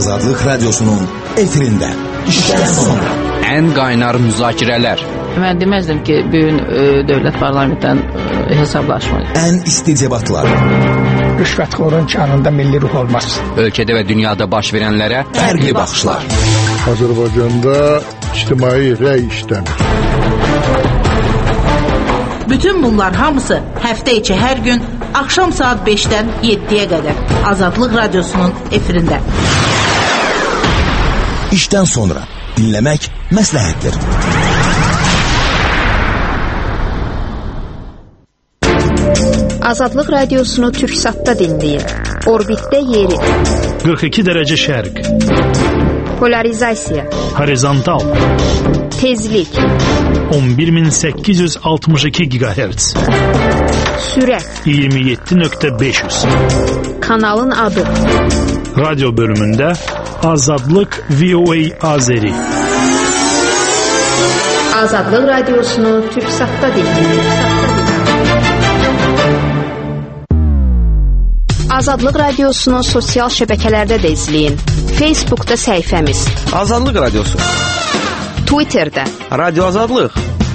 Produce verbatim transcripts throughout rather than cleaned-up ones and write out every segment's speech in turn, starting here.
Azadlıq Radyosu'nun efirində işdən sonra ən qaynar müzakirələr. Mən deməzdim ki, bugün e, dövlət parlamentdən e, hesablaşmayız. Ən isti debatlar. Rüşvətxorun canında milli ruh olmaz. Ölkədə və dünyada baş verənlərə fərqli baxışlar. Azərbaycanda ictimai rəy işləmir. Bütün bunlar hamısı həftə içi hər gün axşam saat beşdən yeddiyə qədər Azadlıq Radyosu'nun efirində. İşdən sonra dinləmək məsləhətdir. Azadlıq Radiosunu Türksat'ta dinləyin. Orbitdə yeri. qırx iki dərəcə şərq. Polarizasiya. Horizontal. Tezlik. on bir min səkkiz yüz altmış iki gigahertz. Sürət. iyirmi yeddi nöqtə beş yüz. Kanalın adı. Radyo bölümündə Azadlıq V O A Azeri. Azadlıq Radiosunu Türksat'ta dinləyin. Azadlıq Radiosunu sosial şəbəkələrdə də izləyin. Facebook'da səhifəmiz. Azadlıq Radiosu. Twitter'da. Radyo Azadlıq.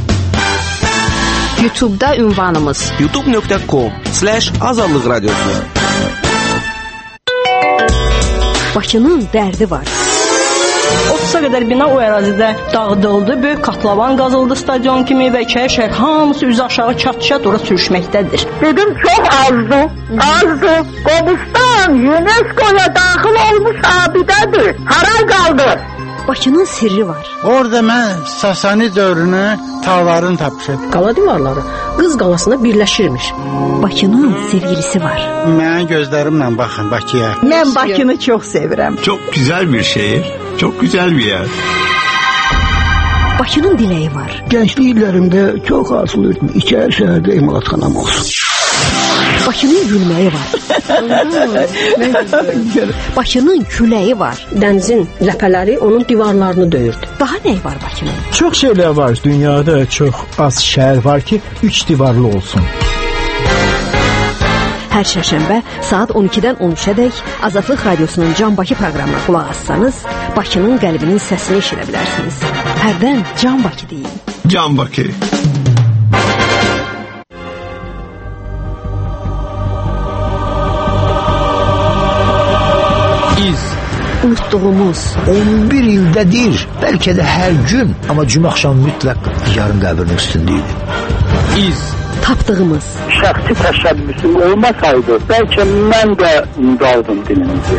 YouTube'da ünvanımız. youtube nöqtə com slash azadlıq radyosu. Bakının dərdi var. otuza qədər bina o ərazidə dağıdıldı. Böyük katlavan qazıldı stadion kimi və iki şəhər hamısı üzü aşağı çat-çat ora sürüşməkdədir. Dedim çox azdı, azdı. Qobustan UNESCO'ya daxil olmuş abidədir. Haray qaldı. Bakının sirri var. Orada mən Sasani dövrünü tağlarını tapmışam. Qala divarları Qız qalasına birləşirmiş. Bakının sevgilisi var. Mən gözlərimlə baxın Bakıya. Mən Bakını çox sevirəm. Çok güzel bir şehir, çok güzel bir yer. Bakının diləyi var. Gençlik illərimdə çox arzuluyordum. İçəri şəhərdə emalatxanam olsun. Bakının gülməyi var. Bakının küləyi var. Dənizin ləpələri onun divarlarını döyürdü. Daha nə var Bakının? Çox şeylər var. Dünyada çox az şəhər var ki, üç divarlı olsun. Hər şərşənbə saat on ikidən on üçədək Azadlıq Radiosunun Can Bakı proqramına qulaq assanız, Bakının qəlbinin səsini eşidə bilərsiniz. Hərdən Can Bakı deyin. Can Bakı. Unutduğumuz on bir ildədir, bəlkə də hər gün, amma cümə axşam mütləq yarın qəbrinin üstündəydi. İz. Tapdığımız. Şəxsi təşəbbüsüm olmasaydı, bəlkə mən də qaldım dilimizi.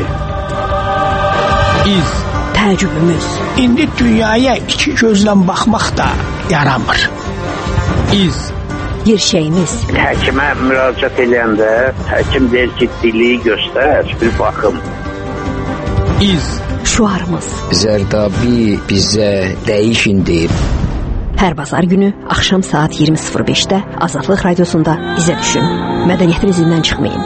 İz. Təəccübümüz. İndi dünyaya iki gözlə baxmaq da yaramır. İz. Gerçəyimiz. Həkimə müraciət edəndə həkim deyir ki, diliyi göstər, bir baxım. İz. Şuarımız. Zərdabi bizə dəyişin deyib. Hər bazar günü axşam saat iyirmi sıfır beşdə Azadlıq Radiosunda bizə düşün. Mədəniyyətin izindən çıxmayın.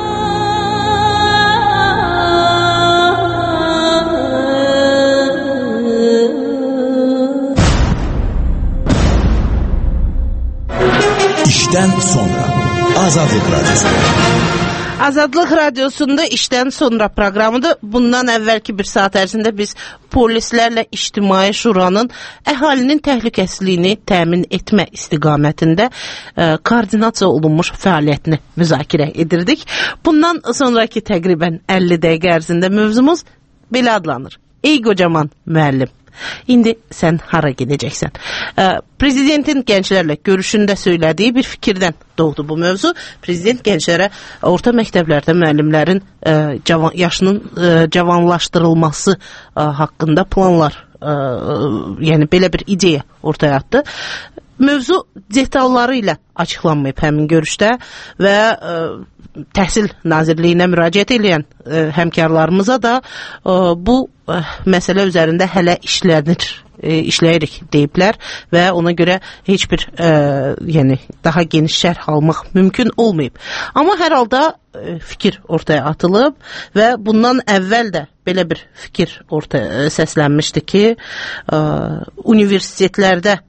İşdən sonra Azadlıq Radyosu. Azadlıq Radiosunda işdən sonra proqramıdır. Bundan əvvəlki bir saat ərzində biz polislərlə İctimai Şuranın əhalinin təhlükəsizliyini təmin etmə istiqamətində e, koordinasiya olunmuş fəaliyyətini müzakirə edirdik. Bundan sonraki təqribən əlli dəqiqə ərzində mövzumuz belə adlanır. Ey qocaman müəllim, indi sən hara gedəcəksən? E, Prezidentin gənclərlə görüşündə söylədiyi bir fikirdən doğdu bu mövzu. Prezident gənclərə orta məktəblərdə müəllimlərin e, cavan, yaşının e, cavanlaşdırılması e, haqqında planlar, e, yəni belə bir ideya ortaya atdı. Mövzu detalları ilə açıqlanmayıb həmin görüşdə və e, Təhsil Nazirliyinə müraciət edən e, həmkarlarımıza da e, bu e, məsələ üzərində hələ işlənir, e, işləyirik deyiblər və ona görə heç bir e, yəni daha geniş şərh almaq mümkün olmayıb. Amma hər halda e, fikir ortaya atılıb və bundan əvvəl də belə bir fikir ortaya e, səslənmişdi ki, e, universitetlərdə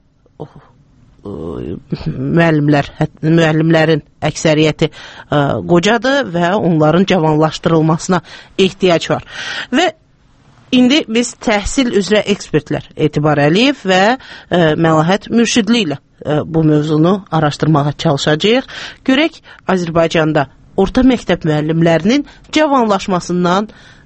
müəllimlər, müəllimlərin əksəriyyəti qocadır və onların cavanlaşdırılmasına ehtiyac var. Və İndi biz təhsil üzrə ekspertlər Etibar Əliyev və e, Məlahət Mürşidli ilə e, bu mövzunu araşdırmağa çalışacağıq. Görək Azərbaycanda orta məktəb müəllimlərinin cavanlaşmasından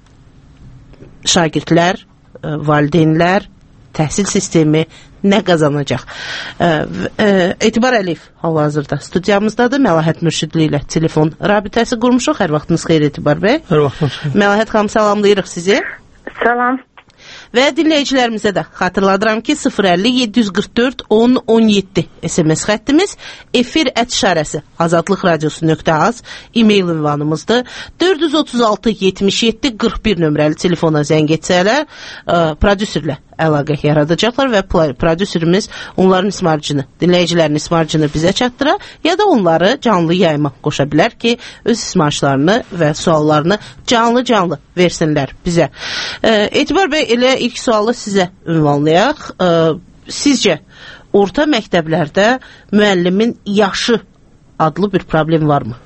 şagirdlər, e, valideynlər, təhsil sistemi nə qazanacaq? E, e, Etibar Əliyev hal-hazırda studiyamızdadır. Məlahət Mürşidli ilə telefon rabitəsi qurmuşuq. Hər vaxtınız xeyir Etibar bəy. Hər vaxtınız xeyir. Məlahət xanım, salamlayırıq sizi. Salam. Və dinləyicilərimizə də xatırladıram ki, sıfır əlli yeddi yüz qırx dörd on on yeddi S M S xəttimiz, efir ət işarəsi azadlıq radiosu nöqtə az e-mail ünvanımızdır. dörd yüz otuz altı yetmiş yeddi qırx bir nömrəli telefona zəng etsələr, prodüserlə əlaqə yaradacaqlar və prodüserimiz onların ismarcını, dinləyicilərin ismarcını bizə çatdıra, ya da onları canlı yayıma qoşa bilər ki, öz ismarçlarını və suallarını canlı-canlı versinlər bizə. E, Etibar bəy, elə ilk sualı sizə ünvanlayaq. E, sizcə, orta məktəblərdə müəllimin yaşı adlı bir problem varmı?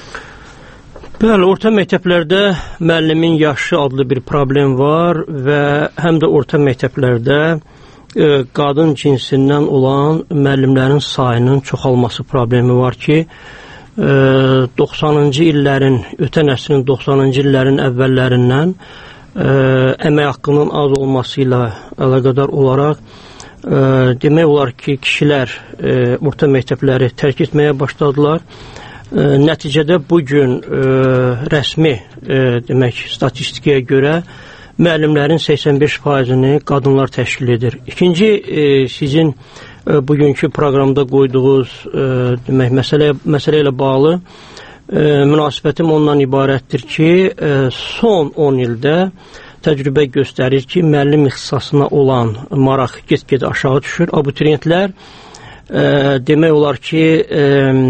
Bəli, orta məktəblərdə müəllimin yaşı adlı bir problem var və həm də orta məktəblərdə e, qadın cinsindən olan müəllimlərin sayının çoxalması problemi var ki, e, doxsanıncı illərin, ötən əsrin doxsanıncı illərin əvvəllərindən e, əmək haqqının az olması ilə əlaqədar olaraq e, demək olar ki, kişilər e, orta məktəbləri tərk etməyə başladılar. E, nəticədə bugün e, rəsmi e, demək statistikaya görə müəllimlərin səksən beş faizini qadınlar təşkil edir. İkinci e, sizin e, bugünkü proqramda qoyduğunuz e, demək məsələ məsələ ilə bağlı e, münasibətim ondan ibarətdir ki, e, son on ildə təcrübə göstərir ki, müəllim ixtisasına olan maraq get-gedə aşağı düşür. Abituriyentlər E, demək olar ki, e,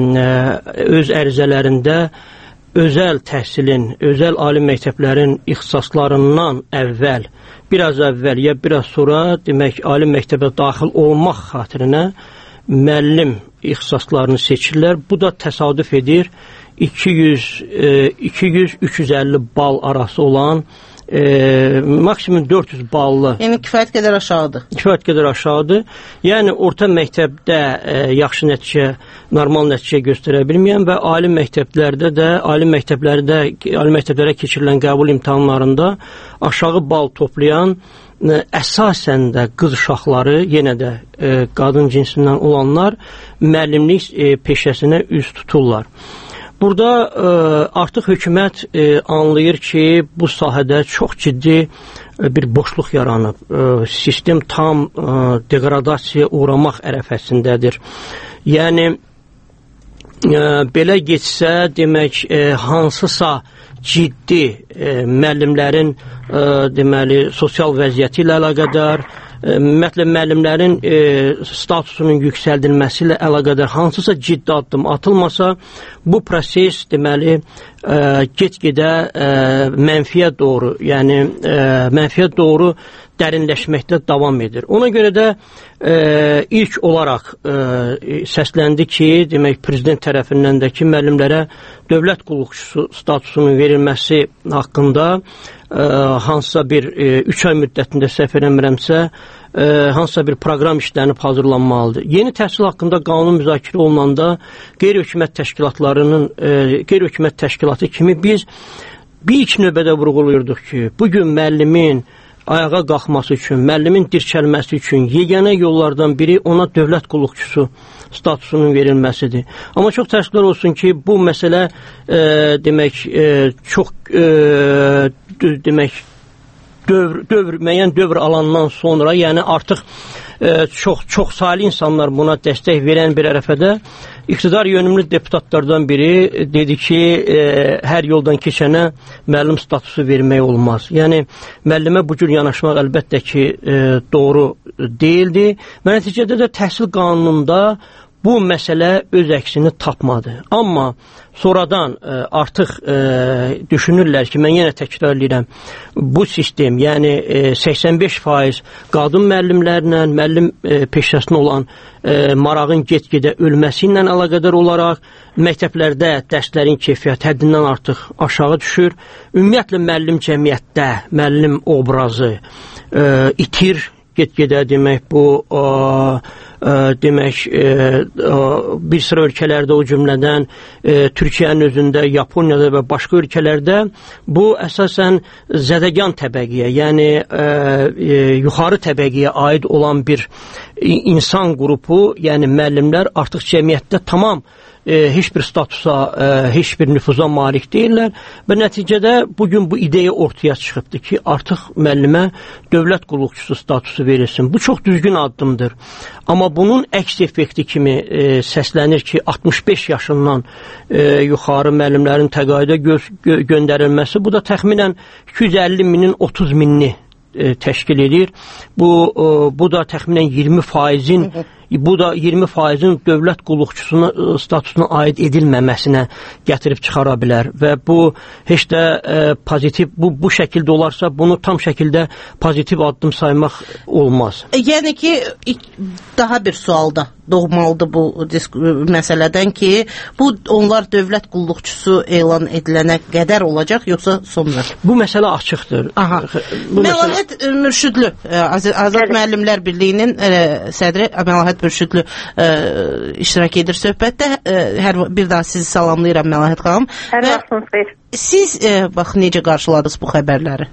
öz ərizələrində özəl təhsilin, özəl ali məktəblərin ixtisaslarından əvvəl, biraz əvvəl ya biraz sonra demək ali məktəbə daxil olmaq xatirinə müəllim ixtisaslarını seçirlər. Bu da təsadüf edir iki yüz üç yüz əlli bal arası olan E, maksimum dörd yüz ballı. Yəni kifayət qədər aşağıdır. Kifayət qədər aşağıdır. Yəni orta məktəbdə e, yaxşı nəticə, normal nəticə göstərə bilməyən və ali məktəblərdə də, ali məktəblərdə, ali məktəblərə keçirilən qəbul imtahanlarında aşağı bal toplayan e, əsasən də qız uşaqları, yenə də e, qadın cinsindən olanlar müəllimlik e, peşəsinə üz tuturlar. Burada e, artıq hökumət e, anlayır ki, bu sahədə çox ciddi e, bir boşluq yaranıb. E, sistem tam e, degradasiyaya uğramaq ərəfəsindədir. Yəni, e, belə geçsə, demək, e, hansısa ciddi e, müəllimlərin e, deməli, sosial vəziyyəti ilə əlaqədar, ümumiyyətlə müəllimlərin e, statusunun yüksəldilməsi ilə əlaqədar hansısa ciddi addım atılmasa, bu proses deməli e, get-gedə e, mənfiyə doğru, yəni e, mənfiyə doğru dərinləşməkdə davam edir. Ona görə də e, ilk olaraq e, səsləndi ki, demək prezident tərəfindən də ki, müəllimlərə dövlət qulluqçusu statusunun verilməsi haqqında e, hansısa bir e, üç ay müddətində səhv eləmirəmsə, e, hansısa bir proqram işlənib hazırlanmalıdır. Yeni təhsil haqqında qanun müzakirə olunanda qeyri-hökumət təşkilatlarının e, qeyri-hökumət təşkilatı kimi biz bir ilk növbədə vurğuluyurduq ki, bugün müəllimin ayağa qalxması üçün, müəllimin dirçəlməsi üçün yeganə yollardan biri ona dövlət qulluqçusu statusunun verilməsidir. Amma çox təəssüflər olsun ki, bu məsələ e, demək e, çox e, demək dövr, dövr, müəyyən dövr alandan sonra, yəni artıq e, çox çox saylı insanlar buna dəstək verən bir ərəfədə iqtidar yönümlü deputatlardan biri dedi ki, e, hər yoldan keçənə müəllim statusu vermək olmaz. Yəni, müəllimə bu cür yanaşmaq əlbəttə ki, e, doğru deyildi və nəticədə də təhsil qanununda bu məsələ öz əksini tapmadı. Amma sonradan e, artıq e, düşünürlər ki, mən yenə təkrar edirəm, bu sistem, yəni e, səksən beş faiz qadın müəllimlərlə, müəllim e, peşəsinə olan e, marağın get-gedə ölməsi ilə əlaqədar olaraq məktəblərdə dərslərin keyfiyyəti həddindən artıq aşağı düşür. Ümumiyyətlə müəllim cəmiyyətdə müəllim obrazı e, itir get-gedə, demək bu ə, ə, demək ə, ə, bir sıra ölkələrdə, o cümlədən ə, Türkiyənin özündə, Yaponiyada və başqa ölkələrdə bu əsasən zədəgan təbəqiyə, yəni ə, ə, yuxarı təbəqiyə aid olan bir insan qrupu, yəni müəllimlər artıq cəmiyyətdə tamam E, heç bir statusa, e, heç bir nüfuza malik deyirlər və nəticədə bugün bu ideya ortaya çıxıbdır ki, artıq müəllimə dövlət qulluqçusu statusu verilsin. Bu çox düzgün addımdır. Amma bunun əks effekti kimi e, səslənir ki, altmış beş yaşından e, yuxarı müəllimlərin təqaüdə gö gö göndərilməsi, bu da təxminən iki yüz əlli minin otuz minini e, təşkil edir. Bu, e, bu da təxminən iyirmi faizin bu da iyirmi faizin dövlət qulluqçusuna statusuna aid edilməməsinə gətirib çıxara bilər və bu heç də e, pozitiv, bu, bu şəkildə olarsa bunu tam şəkildə pozitiv addım saymaq olmaz. Yəni ki, daha bir sualda doğmalıdır bu məsələdən ki, bu onlar dövlət qulluqçusu elan edilənə qədər olacaq, yoxsa sonra? Bu məsələ açıqdır. Aha. Məlahət məsələ... Mürşidlü, Azad Müəllimlər Birliyinin e, sədri Məlahət Mürşidlü ə, iştirak edir söhbətdə. Ə, hər bir daha sizi salamlayıram Məlahət xanım. Hər vaxtınız xeyir. Siz ə, bax necə qarşıladınız bu xəbərləri?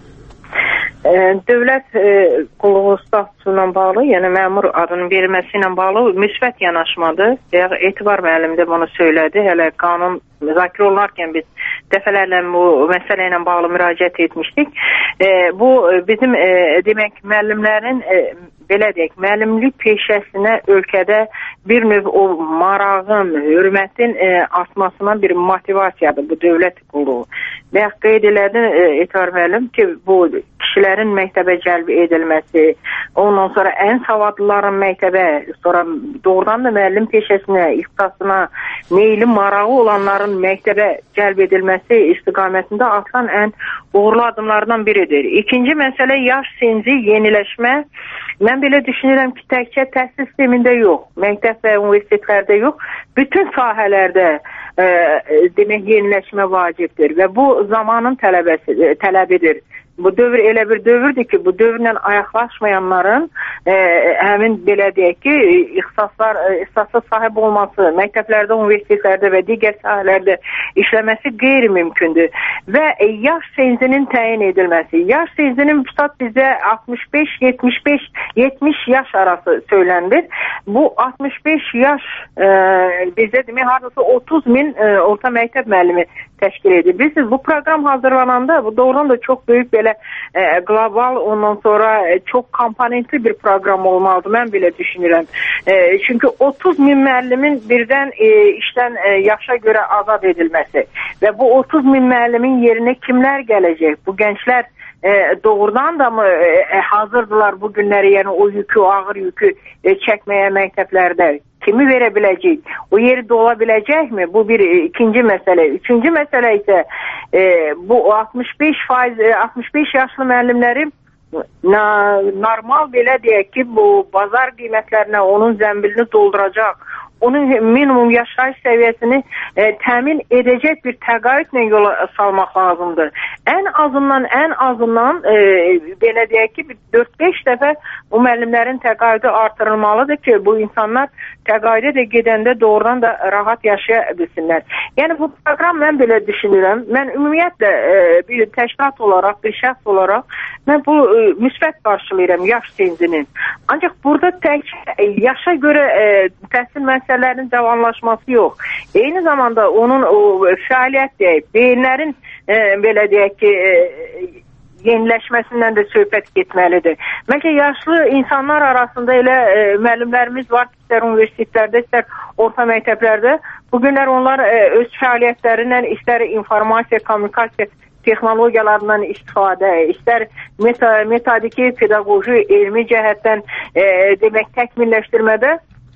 Ə, dövlət ə, qulluğu statusuna bağlı, yəni məmur adının verilməsi ilə bağlı müsbət yanaşmadır. Etibar müəllim də bunu söylədi. Hələ qanun müzakirə olunarkən biz dəfələrlə bu məsələ ilə bağlı müraciət etmişdik. E, bu bizim e, demək müəllimlərin e, belə deyək, müəllimlik peşəsinə ölkədə bir növ o marağın, hörmətin e, artmasına bir motivasiyadır bu dövlət qulluğu. Və qeyd elədi e, Etibar müəllim ki, bu kişilərin məktəbə cəlb edilməsi, ondan sonra ən savadlıların məktəbə, sonra doğrudan da müəllim peşəsinə, ixtisasına meyli, marağı olanların məktəbə cəlb edilməsi istiqamətində atılan ən uğurlu adımlardan biridir. İkinci məsələ yaş sinci yeniləşmə. Mən belə düşünürəm ki, təkcə təhsil sistemində yox, məktəb və universitetlərdə yox, bütün sahələrdə e, demək yeniləşmə vacibdir və bu zamanın tələbəsi, tələbidir. Bu dövr elə bir dövrdür ki, bu dövrlə ayaqlaşmayanların e, həmin belə deyək ki, ixtisaslar, ixtisasa sahib olması, məktəblərdə, universitetlərdə və digər sahələrdə işləməsi qeyri-mümkündür. Və e, yaş senzinin təyin edilməsi. Yaş senzinin vüsat bizdə altmış beş yetmiş beş yetmiş yaş arası söyləndir. Bu altmış beş yaş e, bizdə demək, hardasa otuz min e, orta məktəb müəllimi təşkil edir. Bilirsiniz, bu proqram hazırlananda bu doğrudan da çox böyük belə e, qlobal, ondan sonra e, çox komponentli bir proqram olmalıdır. Mən belə düşünürəm. E, çünki otuz min müəllimin birdən e, işdən e, yaşa görə azad edilməsi və bu otuz min müəllimin yerinə kimlər gələcək? Bu gənclər e, doğrudan da mı e, hazırdılar bu günləri, yəni o yükü, ağır yükü e, çəkməyə məktəblərdə? Kimi verə biləcək? O yeri dola biləcəkmi? Bu bir e, ikinci məsələ. Üçüncü məsələ isə e, bu altmış beş faiz, altmış beş yaşlı müəllimləri na, normal belə deyək ki, bu bazar qiymətlərinə onun zəmbilini dolduracaq, onun minimum yaşayış səviyyəsini e, təmin edəcək bir təqaüdlə yola salmaq lazımdır. Ən azından, ən azından e, belə deyək ki, dörd beş dəfə bu müəllimlərin təqaüdü artırılmalıdır ki, bu insanlar təqaüdə də gedəndə doğrudan da rahat yaşaya bilsinlər. Yəni bu proqram mən belə düşünürəm. Mən ümumiyyətlə e, bir təşkilat olaraq, bir şəxs olaraq mən bu e, müsbət qarşılayıram yaş senzinin. Ancaq burada tək e, yaşa görə e, təhsil məsələlərinin davamlaşması yox. Eyni zamanda onun o fəaliyyət deyək, beyinlərin e, belə deyək ki, e, yeniləşməsindən də söhbət getməlidir. Bəlkə yaşlı insanlar arasında elə e, müəllimlərimiz var, istər universitetlərdə, istər orta məktəblərdə. Bugünlər onlar e, öz fəaliyyətlərindən istər informasiya, kommunikasiya texnologiyalarından istifadə, istər meta, metodiki, pedaqoji, elmi cəhətdən e, demək təkmilləşdirmədə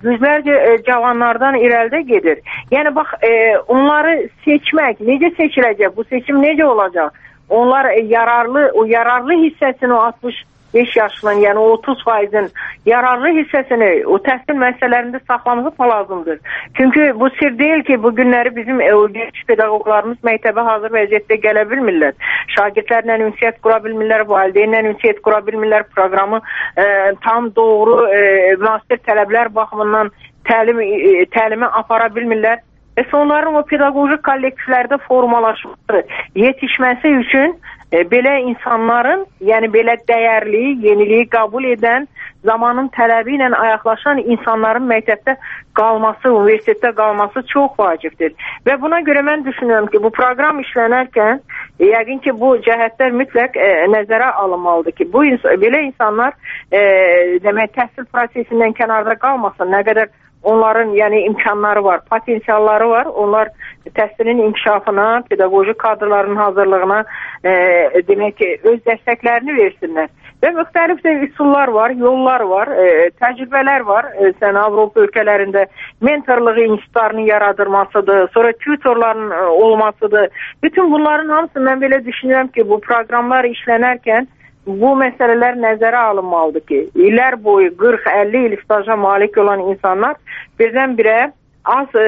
yüzlərcə e, cavanlardan irəlidə gedir. Yəni bax, e, onları seçmək, necə seçiləcək, bu seçim necə olacaq? Onlar e, yararlı, o yararlı hissəsini o altmış beş yaşının, yəni o otuz faizin yararlı hissəsini o təhsil müəssisələrində saxlamaq lazımdır. Çünki bu sir deyil ki, bu günləri bizim e, genç pedaqoqlarımız məktəbə hazır vəziyyətdə gələ bilmirlər. Şagirdlərlə ünsiyyət qura bilmirlər, valideynlə ünsiyyət qura bilmirlər, proqramı e, tam doğru e, müasir tələblər baxımından təlim, e, təlimi apara bilmirlər. Və onların o pedaqoji kollektivlərdə formalaşması, yetişməsi üçün e, belə insanların, yəni belə dəyərli, yeniliyi qəbul edən, zamanın tələbi ilə ayaqlaşan insanların məktəbdə qalması, universitetdə qalması çox vacibdir. Və buna görə mən düşünüyorum ki, bu proqram işlənərkən e, yəqin ki, bu cəhətlər mütləq e, nəzərə alınmalıdır ki, bu ins belə insanlar e, demək, təhsil prosesindən kənarda qalmasın, nə qədər onların yəni imkanları var, potensialları var. Onlar təhsilin inkişafına, pedaqoji kadrların hazırlığına e, demək ki, öz dəstəklərini versinlər. Və müxtəlif də üsullar var, yollar var, e, təcrübələr var. E, sən Avropa ölkələrində mentorluq institutlarının yaradılmasıdır, sonra tutorların e, olmasıdır. Bütün bunların hamısı mən belə düşünürəm ki, bu proqramlar işlənərkən bu məsələlər nəzərə alınmalıdır ki, illər boyu qırx əlli il staja malik olan insanlar birdən-birə az e,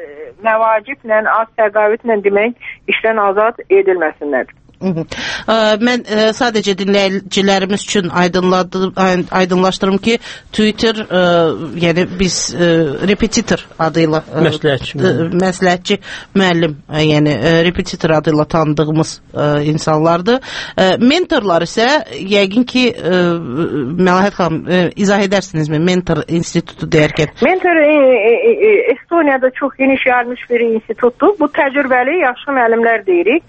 məvaciblə, az təqaüdlə demək işdən azad edilməsinlər. Hı -hı. Ə, mən ə, sadəcə dinləyicilərimiz üçün aydınlaşdırım ki, Twitter, ə, yəni biz ə, repetitor adıyla ə, məsləhətçi, ə, məsləhətçi müəllim, ə, yəni ə, repetitor adıyla tanıdığımız ə, insanlardır. Ə, mentorlar isə yəqin ki, ə, Məlahət xanım, ə, izah edərsinizmi mentor institutu deyərkən? Mentor e, e, e, Estoniyada çox geniş yayılmış bir institutdur. Bu təcrübəli yaxşı müəllimlər deyirik.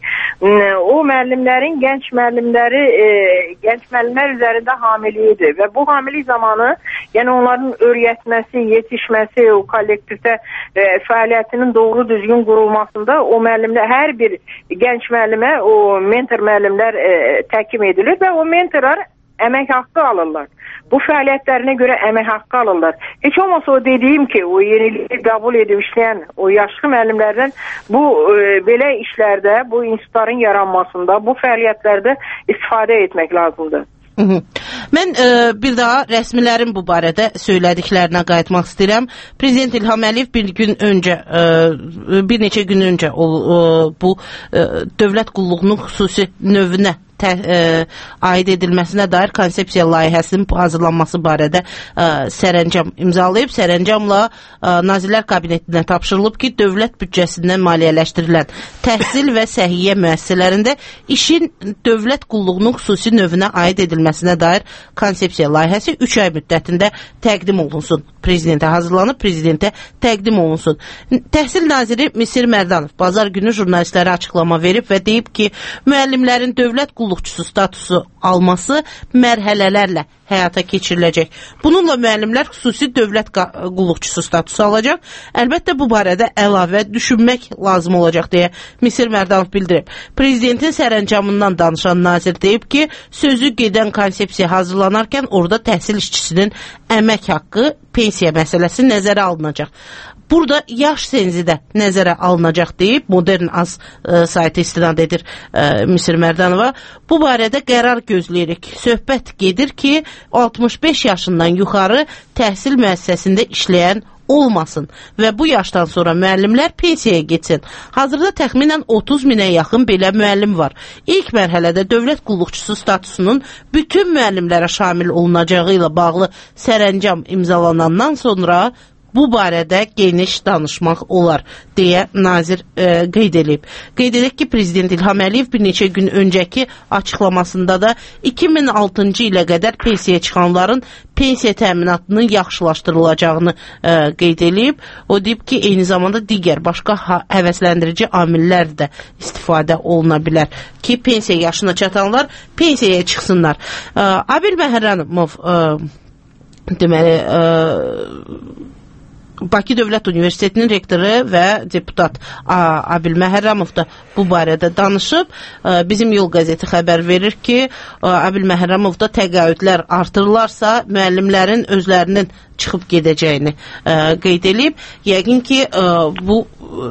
O müəllimlərin, gənc müəllimləri, e, gənc müəllimlər üzərində hamiliyidir və bu hamilik zamanı, yəni onların öyrətməsi, yetişməsi, o kollektivdə e, fəaliyyətinin doğru düzgün qurulmasında o müəllimlər, hər bir gənc müəllimə o mentor müəllimlər e, təkim edilir və o mentorlar əmək haqqı alırlar. Bu fəaliyyətlərinə görə əmək haqqı alırlar. Heç olmasa o dediyim ki, o yeniliyi qəbul edib işləyən o yaşlı müəllimlərdən bu e, belə işlərdə, bu institutların yaranmasında, bu fəaliyyətlərdə istifadə etmək lazımdır. Hı -hı. Mən e, bir daha rəsmilərin bu barədə söylədiklərinə qayıtmaq istəyirəm. Prezident İlham Əliyev bir gün öncə, e, bir neçə gün öncə o, e, bu e, dövlət qulluğunun xüsusi növünə Tə, ə, aid edilməsinə dair konsepsiya layihəsinin hazırlanması barədə ə, sərəncam imzalayıb. Sərəncamla ə, Nazirlər Kabinetinə tapşırılıb ki, dövlət büdcəsindən maliyyələşdirilən təhsil və səhiyyə müəssisələrində işin dövlət qulluğunun xüsusi növünə aid edilməsinə dair konsepsiya layihəsi üç ay müddətində təqdim olunsun. Prezidentə hazırlanıb, prezidentə təqdim olunsun. Təhsil naziri Misir Mərdanov bazar günü jurnalistlərə açıqlama verib və deyib ki, müəllimlərin dövlət qulluqçusu statusu alması mərhələlərlə həyata keçiriləcək. Bununla müəllimlər xüsusi dövlət qulluqçusu statusu alacaq. Əlbəttə bu barədə əlavə düşünmək lazım olacaq deyə Misir Mərdanov bildirib. Prezidentin sərəncamından danışan nazir deyib ki, sözü gedən konsepsiya hazırlanarkən orada təhsil işçisinin əmək haqqı, pensiya məsələsi nəzərə alınacaq. Burada yaş senzi də nəzərə alınacaq deyib, Modern Az ə, saytı istinad edir ə, Misir Mərdanova. Bu barədə qərar gözləyirik. Söhbət gedir ki, altmış beş yaşından yuxarı təhsil müəssisəsində işləyən olmasın və bu yaşdan sonra müəllimlər pensiyaya getsin. Hazırda təxminən otuz minə yaxın belə müəllim var. İlk mərhələdə dövlət qulluqçusu statusunun bütün müəllimlərə şamil olunacağı ilə bağlı sərəncam imzalanandan sonra bu barədə geniş danışmaq olar, deyə nazir e, qeyd edib. Qeyd edək ki, Prezident İlham Əliyev bir neçə gün öncəki açıqlamasında da iki min altıncı ilə qədər pensiyaya çıxanların pensiya təminatının yaxşılaşdırılacağını e, qeyd edib. O deyib ki, eyni zamanda digər başqa həvəsləndirici amillər də istifadə oluna bilər ki, pensiya yaşına çatanlar pensiyaya çıxsınlar. E, Abil Məhərrəmov e, deməli, e, Bakı Dövlət Universitetinin rektoru və deputat Abil Məhərrəmov da bu barədə danışıb. Bizim Yol qəzeti xəbər verir ki, Abil Məhərrəmov da təqaüdlər artırılarsa müəllimlərin özlərinin çıxıb gedəcəyini qeyd edib. Yəqin ki, bu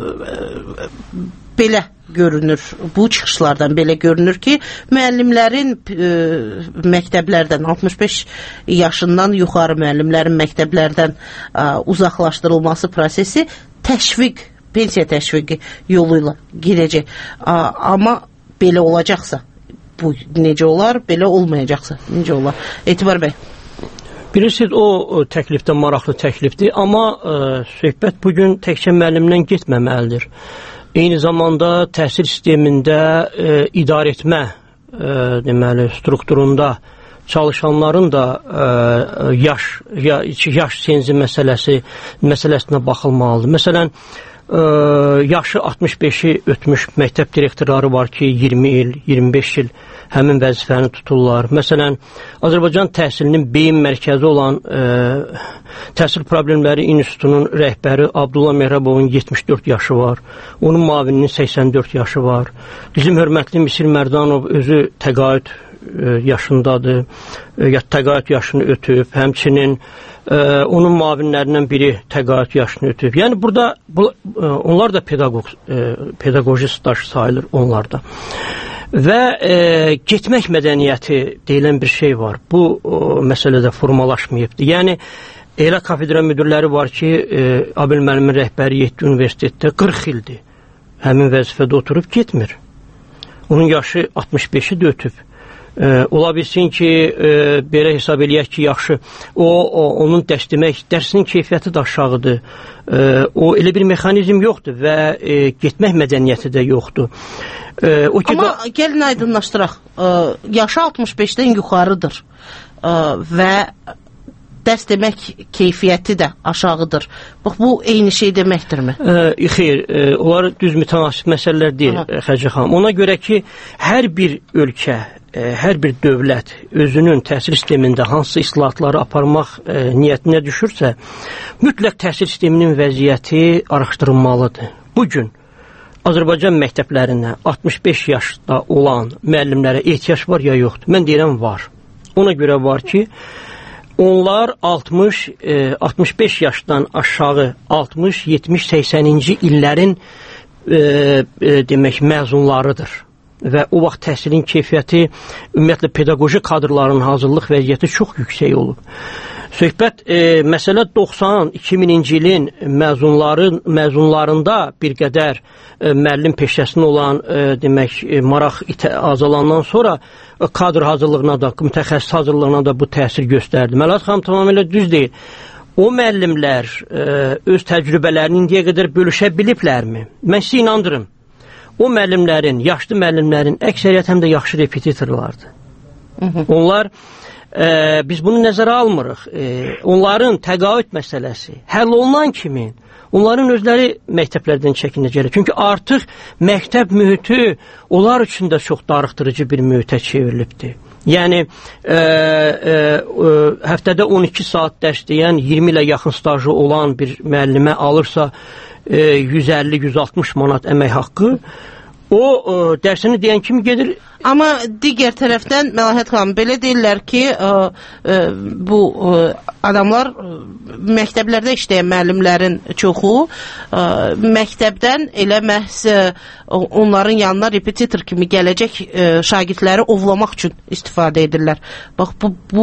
belə görünür, bu çıxışlardan belə görünür ki, müəllimlərin e, məktəblərdən altmış beş yaşından yuxarı müəllimlərin məktəblərdən e, uzaqlaşdırılması prosesi təşviq, pensiya təşviqi yolu ilə girəcək. E, amma belə olacaqsa, bu necə olar, belə olmayacaqsa, necə olar? Etibar bəy. Bilirsiniz, o, o təklifdə maraqlı təklifdir, amma e, söhbət bugün təkcə müəllimdən getməməlidir. Eyni zamanda təhsil sistemində e, idarə etmə e, deməli, strukturunda çalışanların da e, yaş, ya, yaş senzi məsələsi, məsələsinə baxılmalıdır. Məsələn, e, yaşı altmış beşi ötmüş məktəb direktorları var ki, iyirmi il, iyirmi beş il həmin vəzifəni tuturlar. Məsələn, Azərbaycan təhsilinin beyin mərkəzi olan e, Təhsil Problemləri İnstitutunun rəhbəri Abdullah Mehrabovun yetmiş dörd yaşı var. Onun müavininin səksən dörd yaşı var. Bizim hörmətli Misir Mərdanov özü təqaüd e, yaşındadır. E, ya təqaüd yaşını ötüb. Həmçinin e, onun müavinlərindən biri təqaüd yaşını ötüb. Yəni burada bu, e, onlar da pedaqoq, e, pedaqoji staj sayılır onlar da. Və e, getmək mədəniyyəti deyilən bir şey var. Bu o, məsələdə formalaşmayıbdır. Yəni, elə kafedra müdürləri var ki, e, Abil müəllimin rəhbəri yeddi universitetdə qırx ildir. Həmin vəzifədə oturub getmir. Onun yaşı altmış beşi də ötüb. E, ola bilsin ki, e, belə hesab eləyək ki, yaxşı, o, o onun dərs demək, dərsinin keyfiyyəti də aşağıdır. E, o elə bir mexanizm yoxdur və e, getmək mədəniyyəti də yoxdur. E, o ki, Amma da... gəlin aydınlaşdıraq, e, yaşı altmış beşdən yuxarıdır e, və dərs demək keyfiyyəti də aşağıdır. Bax, bu eyni şey deməkdirmi? E, xeyr, e, onlar düz mütənasib məsələlər deyil, Xəcə xanım. Ona görə ki, hər bir ölkə, e, hər bir dövlət özünün təhsil sistemində hansı islahatları aparmaq e, niyyətinə düşürsə, mütləq təhsil sisteminin vəziyyəti araşdırılmalıdır. Bugün Azərbaycan məktəblərinə altmış beş yaşda olan müəllimlərə ehtiyac var ya yoxdur? Mən deyirəm, var. Ona görə var ki, onlar altmış altmış beş yaşdan aşağı altmış yetmiş səksəninci illərin e, e, demək məzunlarıdır. Və o vaxt təhsilin keyfiyyəti, ümumiyyətlə pedaqoji kadrların hazırlıq vəziyyəti çox yüksək olub. Söhbət, e, məsələ doxsan iki mininci ilin məzunların, məzunlarında bir qədər e, müəllim peşəsində olan e, demək, e, maraq itə, azalandan sonra e, kadr hazırlığına da, mütəxəssis hazırlığına da bu təsir göstərdi. Məlahət xanım tamamilə düz deyil. O müəllimlər e, öz təcrübələrini indiyə qədər bölüşə biliblərmi? Mən sizə inandırım. O müəllimlərin, yaşlı müəllimlərin əksəriyyət həm də yaxşı repetitorlardır. Onlar Ee, biz bunu nəzərə almırıq. Ee, onların təqaüd məsələsi həll olunan kimi onların özləri məktəblərdən çəkinəcəklər. Çünki artıq məktəb mühiti onlar üçün də çox darıxdırıcı bir mühitə çevrilibdir. Yəni e, e, e, həftədə on iki saat dərs deyən iyirmi ilə yaxın stajı olan bir müəllimə alırsa e, yüz əlli yüz altmış manat əmək haqqı, o e, dərsini deyən kimi gedir. Amma digər tərəfdən Məlahət xanım belə deyirlər ki, ə, ə, bu ə, adamlar ə, məktəblərdə işləyən müəllimlərin çoxu ə, məktəbdən elə məhz ə, onların yanına repetitor kimi gələcək ə, şagirdləri ovlamaq üçün istifadə edirlər. Bax, bu, bu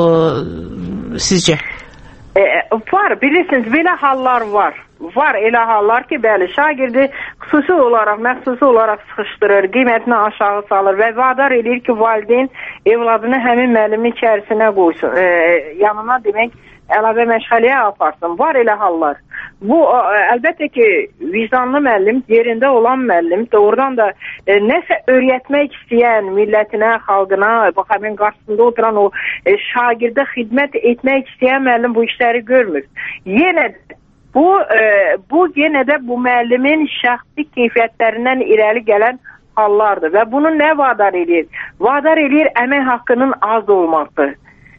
ə, sizcə? E, var, bilirsiniz, belə hallar var. Var elə hallar ki, bəli, şagirdi xüsusi olaraq, məxsusi olaraq sıxışdırır, qiymətini aşağı salır və vadar edir ki, valideyn evladını həmin müəllimin içərisinə qoysun, e, yanına demək, əlavə məşğəliyə aparsın. Var elə hallar. Bu, ə, əlbəttə ki, vicdanlı müəllim, yerində olan müəllim, doğrudan da e, nəsə öyrətmək istəyən millətinə, xalqına, bax, həmin qarşısında oturan o e, şagirdə xidmət etmək istəyən müəllim bu işləri görmür. Yenə Bu, e, bu yenə də bu müəllimin şəxsi keyfiyyətlərindən irəli gələn hallardır və bunu nə vadar edir? Vadar edir əmək haqqının az olması.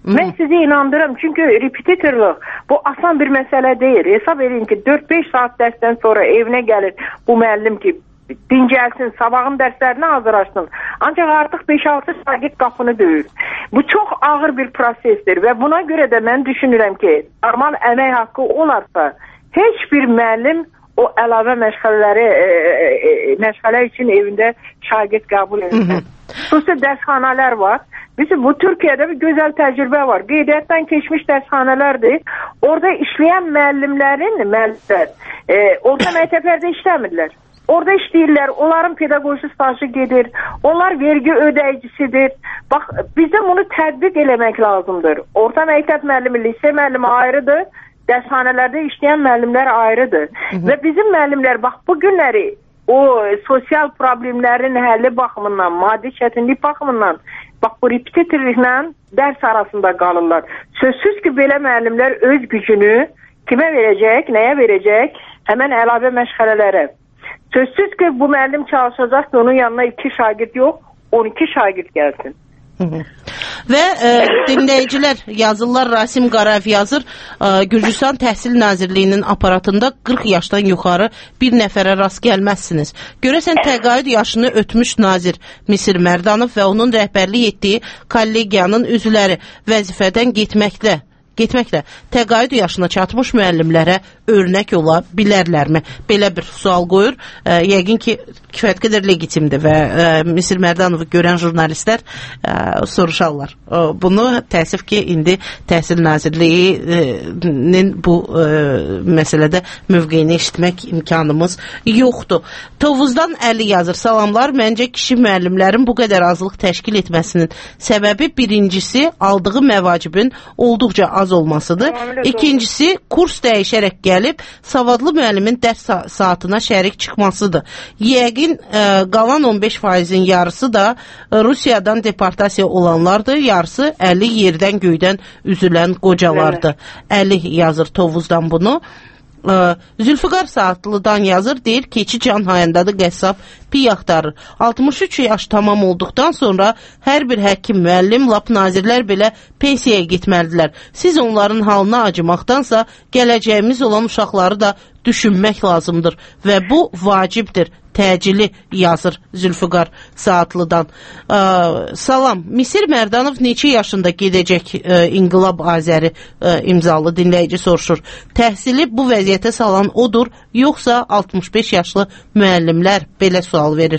Mən sizi inandırım, çünki repetitorluq bu asan bir məsələ deyil. Hesab edin ki, dörd beş saat dərsdən sonra evinə gəlir bu müəllim ki, dincəlsin, sabahın dərslərinə hazırlaşsın. Ancaq artıq beş altı şagird qapını döyür. Bu çox ağır bir prosesdir və buna görə də mən düşünürəm ki, normal əmək haqqı olarsa, heç bir müəllim o əlavə məşğələləri e, e, məşğələ üçün evində şagird qəbul edir. Xüsusi dərsxanalar var. Bizim bu Türkiyədə bir gözəl təcrübə var. Qeydiyyatdan keçmiş dərsxanalardır. Orada işləyən müəllimlərin, müəllimlər, e, orta məktəblərdə işləmirlər. Orada işləyirlər, onların pedaqoji stajı gedir, onlar vergi ödəyicisidir. Bax, bizdə bunu tətbiq eləmək lazımdır. Orta məktəb müəllimi, lise müəllimi ayrıdır, dərshanələrdə işləyən müəllimlər ayrıdır. Hı -hı. Və bizim müəllimlər, bax, bu günləri o sosial problemlərin həlli baxımından, maddi çətinlik baxımından, bax, bu repetitorliklə dərs arasında qalırlar. Sözsüz ki, belə müəllimlər öz gücünü kimə verəcək, nəyə verəcək? Həmən əlavə məşğələlərə. Sözsüz ki, bu müəllim çalışacaq ki, onun yanına iki şagird yox, on iki şagird gəlsin. Hı -hı. Və e, dinləyicilər yazırlar, Rasim Qarayev yazır, e, Gürcüstan Təhsil Nazirliyinin aparatında qırx yaşdan yuxarı bir nəfərə rast gəlməzsiniz. Görəsən təqaüd yaşını ötmüş nazir Misir Mərdanov və onun rəhbərlik etdiyi kollegiyanın üzvləri vəzifədən getməklə getməklə təqaüd yaşına çatmış müəllimlərə örnək ola bilərlərmi? Belə bir sual qoyur. E, yəqin ki, kifayət qədər legitimdir və e, Misir Mərdanovu görən jurnalistlər e, soruşarlar. E, bunu təəssüf ki, indi Təhsil Nazirliyinin bu e, məsələdə mövqeyini eşitmək imkanımız yoxdur. Tovuzdan Əli yazır. Salamlar, məncə kişi müəllimlərin bu qədər azlıq təşkil etməsinin səbəbi birincisi aldığı məvacibin olduqca az olmasıdır. İkincisi, kurs dəyişərək gəlib savadlı müəllimin dərs saatına şərik çıxmasıdır. Yəqin ə, qalan on beş faizin yarısı da Rusiyadan deportasiya olanlardır, yarısı əli yerdən göydən üzülən qocalardır. Əli yazır Tovuzdan bunu. Ə, Zülfüqar Saatlıdan yazır, deyir keçi can hayındadır, qəssab piy axtarır. altmış üç yaş tamam olduqdan sonra hər bir həkim, müəllim, lap nazirlər belə pensiyaya getməlidirlər. Siz onların halına acımaqdansa gələcəyimiz olan uşaqları da düşünmək lazımdır və bu vacibdir. Təcili yazır Zülfüqar Saatlıdan. Ə, salam, Misir Mərdanov neçə yaşında gedəcək ə, İnqilab Azəri ə, imzalı dinləyici soruşur. Təhsili bu vəziyyətə salan odur, yoxsa altmış beş yaşlı müəllimlər? Belə sual verir.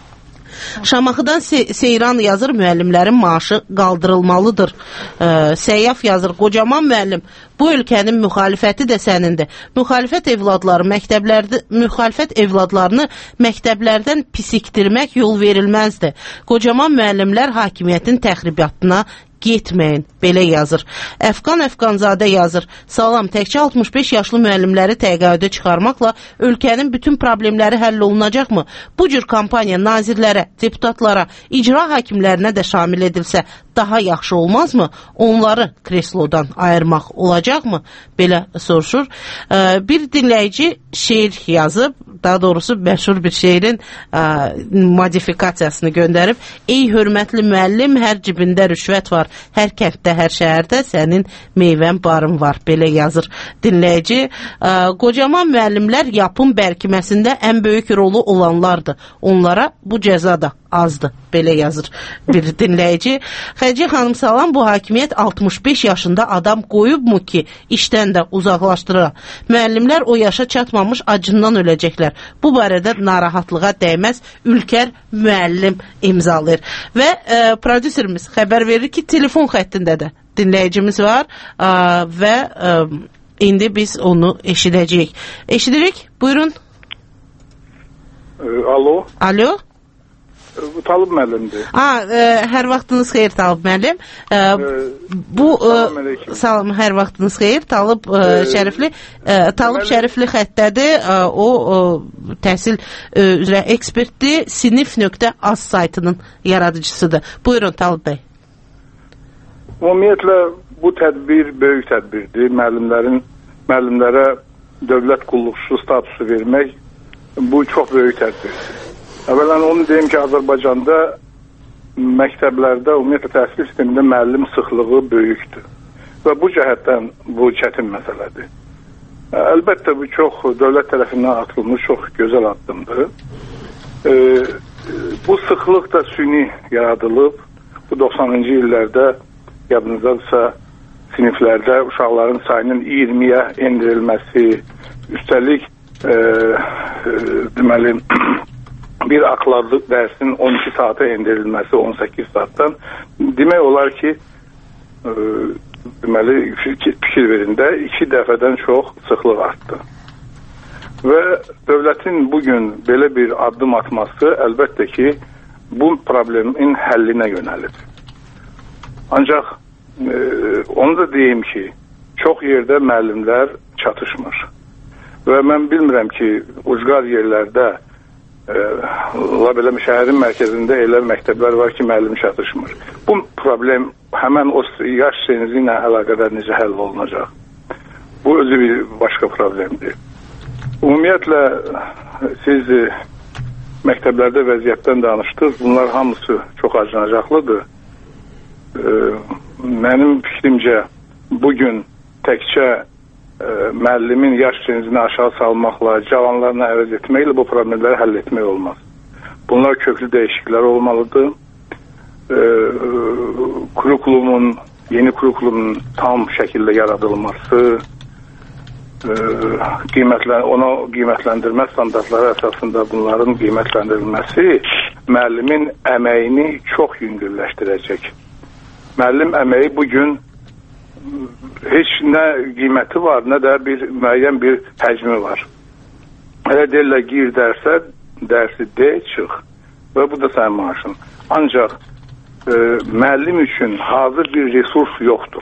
Şamaxıdan Se Seyran yazır, müəllimlərin maaşı qaldırılmalıdır. Ə, Səyyaf yazır, qocaman müəllim, bu ölkənin müxalifəti də sənindir. Müxalifət evladları məktəblərdə müxalifət evladlarını məktəblərdən pisikdirmək yol verilməzdi. Qocaman müəllimlər hakimiyyətin təxribatına getməyin, belə yazır. Əfqan Əfqanzadə yazır. Salam, təkcə altmış beş yaşlı müəllimləri təqaüdə çıxarmaqla ölkənin bütün problemləri həll olunacaqmı? Bu cür kampaniya nazirlərə, deputatlara, icra hakimlərinə də şamil edilsə daha yaxşı olmazmı? Onları kreslodan ayırmaq olacaqmı? Belə soruşur. Bir dinləyici şeir yazıb, daha doğrusu məşhur bir şeirin modifikasiyasını göndərib. Ey hörmətli müəllim, hər cibində rüşvət var. Hər kənddə, hər şəhərdə sənin meyvən barın var. Belə yazır dinləyici. Qocaman müəllimlər yapın bərkiməsində ən böyük rolu olanlardır. Onlara bu cəza da azdır. Belə yazır bir dinləyici. Xəcə xanım, salam, bu hakimiyyət altmış beş yaşında adam qoyubmu ki, işdən də uzaqlaşdırır. Müəllimlər o yaşa çatmamış acından öləcəklər. Bu barədə narahatlığa dəyməz Ülker müəllim imzalayır. Və e, prodüserimiz xəbər verir ki, telefon xəttində də dinləyicimiz var e, və e, indi biz onu eşidəcəyik. Eşidirik, buyurun. E, alo. Alo. Talib müəllimdir. Ha, e, hər vaxtınız xeyir Talib müəllim. E, e, bu e, salam, hər vaxtınız xeyir. Talib e, Şərifli, e, Talib Şərifli xəttədir. E, o e, təhsil e, üzrə ekspertdir. sinif nöqtə az saytının yaradıcısıdır. Buyurun Talib bəy. Ümumiyyətlə bu tədbir böyük tədbirdir. Müəllimlərin müəllimlərə dövlət qulluqçusu statusu vermək bu çox böyük tədbirdir. Əvvələn onu deyim ki, Azərbaycanda məktəblərdə, ümumiyyətlə təhsil sistemində müəllim sıxlığı böyükdür. Və bu cəhətdən bu çətin məsələdir. Əlbəttə, bu çox dövlət tərəfindən atılmış çox gözəl addımdır. E, bu sıxlıq da süni yaradılıb. Bu doxsanıncı illərdə yadınızdadırsa siniflərdə uşaqların sayının iyirmiyə endirilməsi, üstəlik e, e, deməli bir akladlıq dərsinin on iki saata endirilməsi on səkkiz saatdan demək olar ki e, deməli fikir verində iki dəfədən çox sıxlıq artdı. Və dövlətin bugün belə bir addım atması əlbəttə ki bu problemin həllinə yönəlib. Ancaq e, onu da deyim ki çox yerdə müəllimlər çatışmır. Və mən bilmirəm ki ucqar yerlərdə la belə şəhərin mərkəzində elə məktəblər var ki, müəllim çatışmır. Bu problem həmən o yaş senizi ilə əlaqədar necə həll olunacaq? Bu özü bir başqa problemdir. Ümumiyyətlə, siz məktəblərdə vəziyyətdən danışdınız. Bunlar hamısı çox acınacaqlıdır. Mənim fikrimcə bugün təkcə müəllimin yaş senzini aşağı salmaqla, cavanlarla əvəz etməklə bu problemləri həll etmək olmaz. Bunlar köklü dəyişikliklər olmalıdır. E, kurikulumun, yeni kurikulumun tam şəkildə yaradılması, e, qiymətlə, ona qiymətləndirmə standartları əsasında bunların qiymətləndirilməsi müəllimin əməyini çox yüngülləşdirəcək. Müəllim əməyi bugün heç nə qiyməti var, nə də bir müəyyən bir həcmi var. Elə deyirlər, gir dərsə, dərsi de, çıx. Və bu da sənin maaşın. Ancaq e, müəllim üçün hazır bir resurs yoxdur.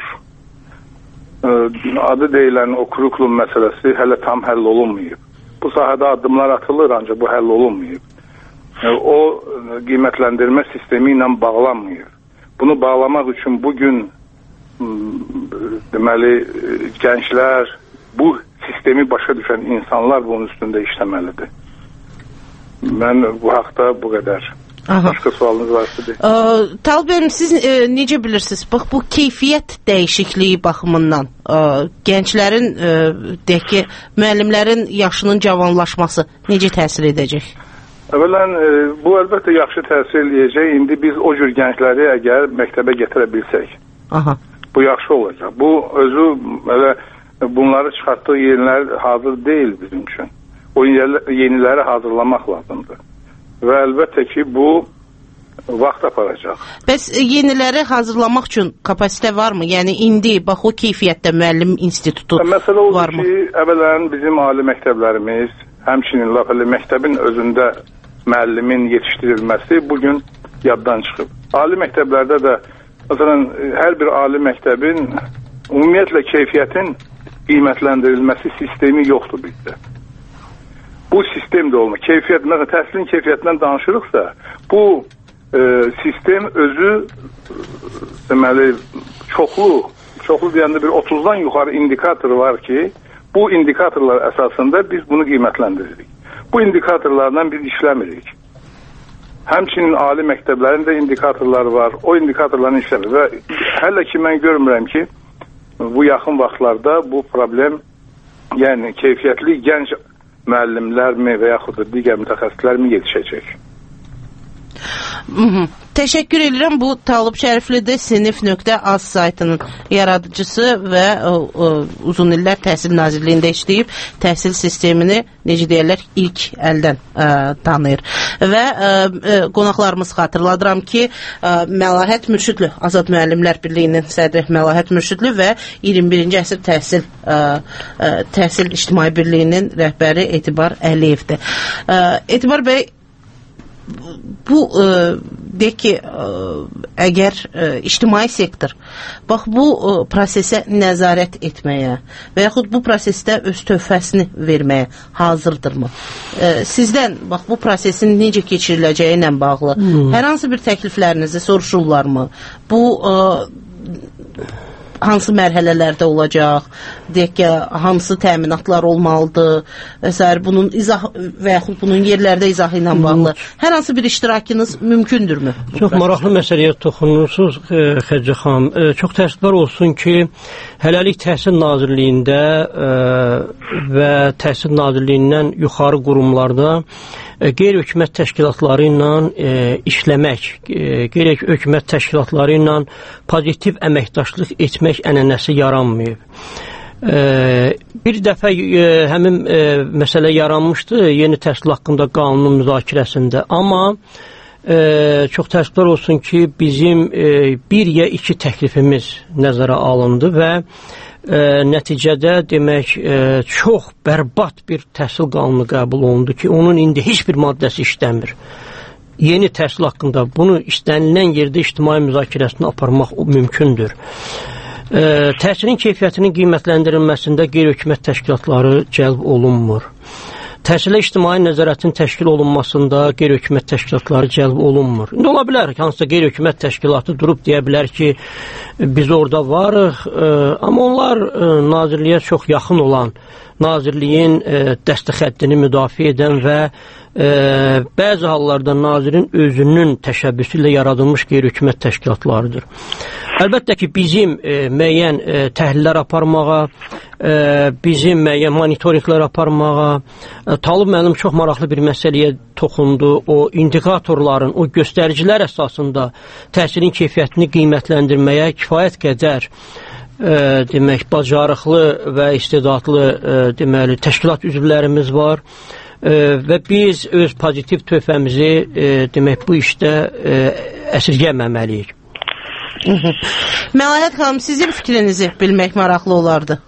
E, adı deyilən o kurikulum məsələsi hələ tam həll olunmayıb. Bu sahədə addımlar atılır, ancaq bu həll olunmayıb. E, o qiymətləndirmə sistemi ilə bağlanmayıb. Bunu bağlamaq üçün bugün deməli gənclər, bu sistemi başa düşən insanlar bunun üstündə işləməlidir. Mən bu haqda bu qədər. Aha. Başqa sualınız varsa deyil. Talib bəy, siz e, necə bilirsiniz? Bax, bu keyfiyyət dəyişikliyi baxımından e, gənclərin, e, deyək ki, müəllimlərin yaşının cavanlaşması necə təsir edəcək? Əvvələn, e, bu əlbəttə yaxşı təsir edəcək. İndi biz o cür gəncləri əgər məktəbə gətirə bilsək. Aha. Bu yaxşı olacaq. Bu özü elə bunları çıxartdığı yenilər hazır deyil bizim üçün. O yeniləri hazırlamaq lazımdır. Və əlbəttə ki bu vaxt aparacaq. Bəs yeniləri hazırlamaq üçün kapasitə varmı? Yəni indi bax o keyfiyyətdə müəllim institutu varmı? Məsələ odur ki, əvvələn bizim ali məktəblərimiz, həmçinin Lafalı məktəbin özündə müəllimin yetişdirilməsi bugün yaddan çıxıb. Ali məktəblərdə də məsələn, hər bir ali məktəbin ümumiyyətlə keyfiyyətin qiymətləndirilməsi sistemi yoxdur bizdə. Bu sistem də olmur. Keyfiyyət, məsələn, təhsilin keyfiyyətindən danışırıqsa, bu e, sistem özü deməli, çoxlu, çoxlu deyəndə bir otuzdan yuxarı indikator var ki, bu indikatorlar əsasında biz bunu qiymətləndiririk. Bu indikatorlardan biz işləmirik. Həmçinin ali məktəblərində indikatorlar var. O indikatorların işləmir. Və hələ ki mən görmürəm ki, bu yaxın vaxtlarda bu problem, yəni keyfiyyətli gənc müəllimlərmi və yaxud da digər mütəxəssislərmi yetişəcək? Təşəkkür edirəm. Bu Talib Şəriflidir, sinif.az saytının yaradıcısı və o, o, uzun illər Təhsil Nazirliyində işləyib, təhsil sistemini, necə deyirlər, ilk əldən ə, tanıyır. Və ə, ə, qonaqlarımız xatırladıram ki, ə, Məlahət Mürşidli, Azad Müəllimlər Birliyinin sədri Məlahət Mürşidli və iyirmi birinci əsr təhsil ə, ə, təhsil İctimai Birliyinin rəhbəri Etibar Əliyevdir. Ə, Etibar bəy, bu e, deyək ki, e, əgər e, ictimai sektor bax bu e, prosesə nəzarət etməyə və yaxud bu prosesdə öz töhfəsini verməyə hazırdırmı? E, sizdən bax bu prosesin necə keçiriləcəyi ilə bağlı hmm. hər hansı bir təkliflərinizi soruşurlarmı? Bu e, hansı mərhələlərdə olacaq, deyək ki, hansı təminatlar olmalıdır və s. bunun izah və yaxud bunun yerlərdə izahı ilə bağlı hər hansı bir iştirakınız mümkündürmü? Çox maraqlı məsələyə toxunursunuz, Xədicə xanım. Çox təəssüflər olsun ki, hələlik Təhsil Nazirliyində və Təhsil Nazirliyindən yuxarı qurumlarda qeyri-hökumət təşkilatları ilə e, işləmək, e, qeyri-hökumət təşkilatları ilə pozitiv əməkdaşlıq etmək ənənəsi yaranmayıb. E, bir dəfə e, həmin e, məsələ yaranmışdı yeni təhsil haqqında qanunun müzakirəsində, amma e, çox təəssüflər olsun ki, bizim e, bir ya iki təklifimiz nəzərə alındı və E, nəticədə demək e, çox bərbad bir təhsil qanunu qəbul olundu ki, onun indi heç bir maddəsi işləmir. Yeni təhsil haqqında bunu istənilən yerdə ictimai müzakirəsini aparmaq mümkündür. E, təhsilin keyfiyyətinin qiymətləndirilməsində qeyri-hökumət təşkilatları cəlb olunmur. Təhsilə ictimai nəzarətin təşkil olunmasında qeyri-hökumət təşkilatları cəlb olunmur. İndi ola bilər ki, hansısa qeyri-hökumət təşkilatı durub deyə bilər ki, biz orada varıq, e, amma onlar e, nazirliyə çox yaxın olan, nazirliyin e, dəstəxəddini müdafiə edən və e, bəzi hallarda nazirin özünün təşəbbüsü ilə yaradılmış qeyri-hökumət təşkilatlarıdır. Əlbəttə ki, bizim e, müəyyən e, təhlillər aparmağa, e, bizim müəyyən monitorinqlər aparmağa, e, Talib müəllim çox maraqlı bir məsələyə toxundu. O indikatorların, o göstəricilər əsasında təhsilin keyfiyyətini qiymətləndirməyə kifayət qədər e, demək, bacarıqlı və istedadlı e, deməli, təşkilat üzvlərimiz var. E, və biz öz pozitiv töhfəmizi e, demək, bu işdə e, əsirgəməməliyik. Məlahət xanım, sizin fikrinizi bilmək maraqlı olardı.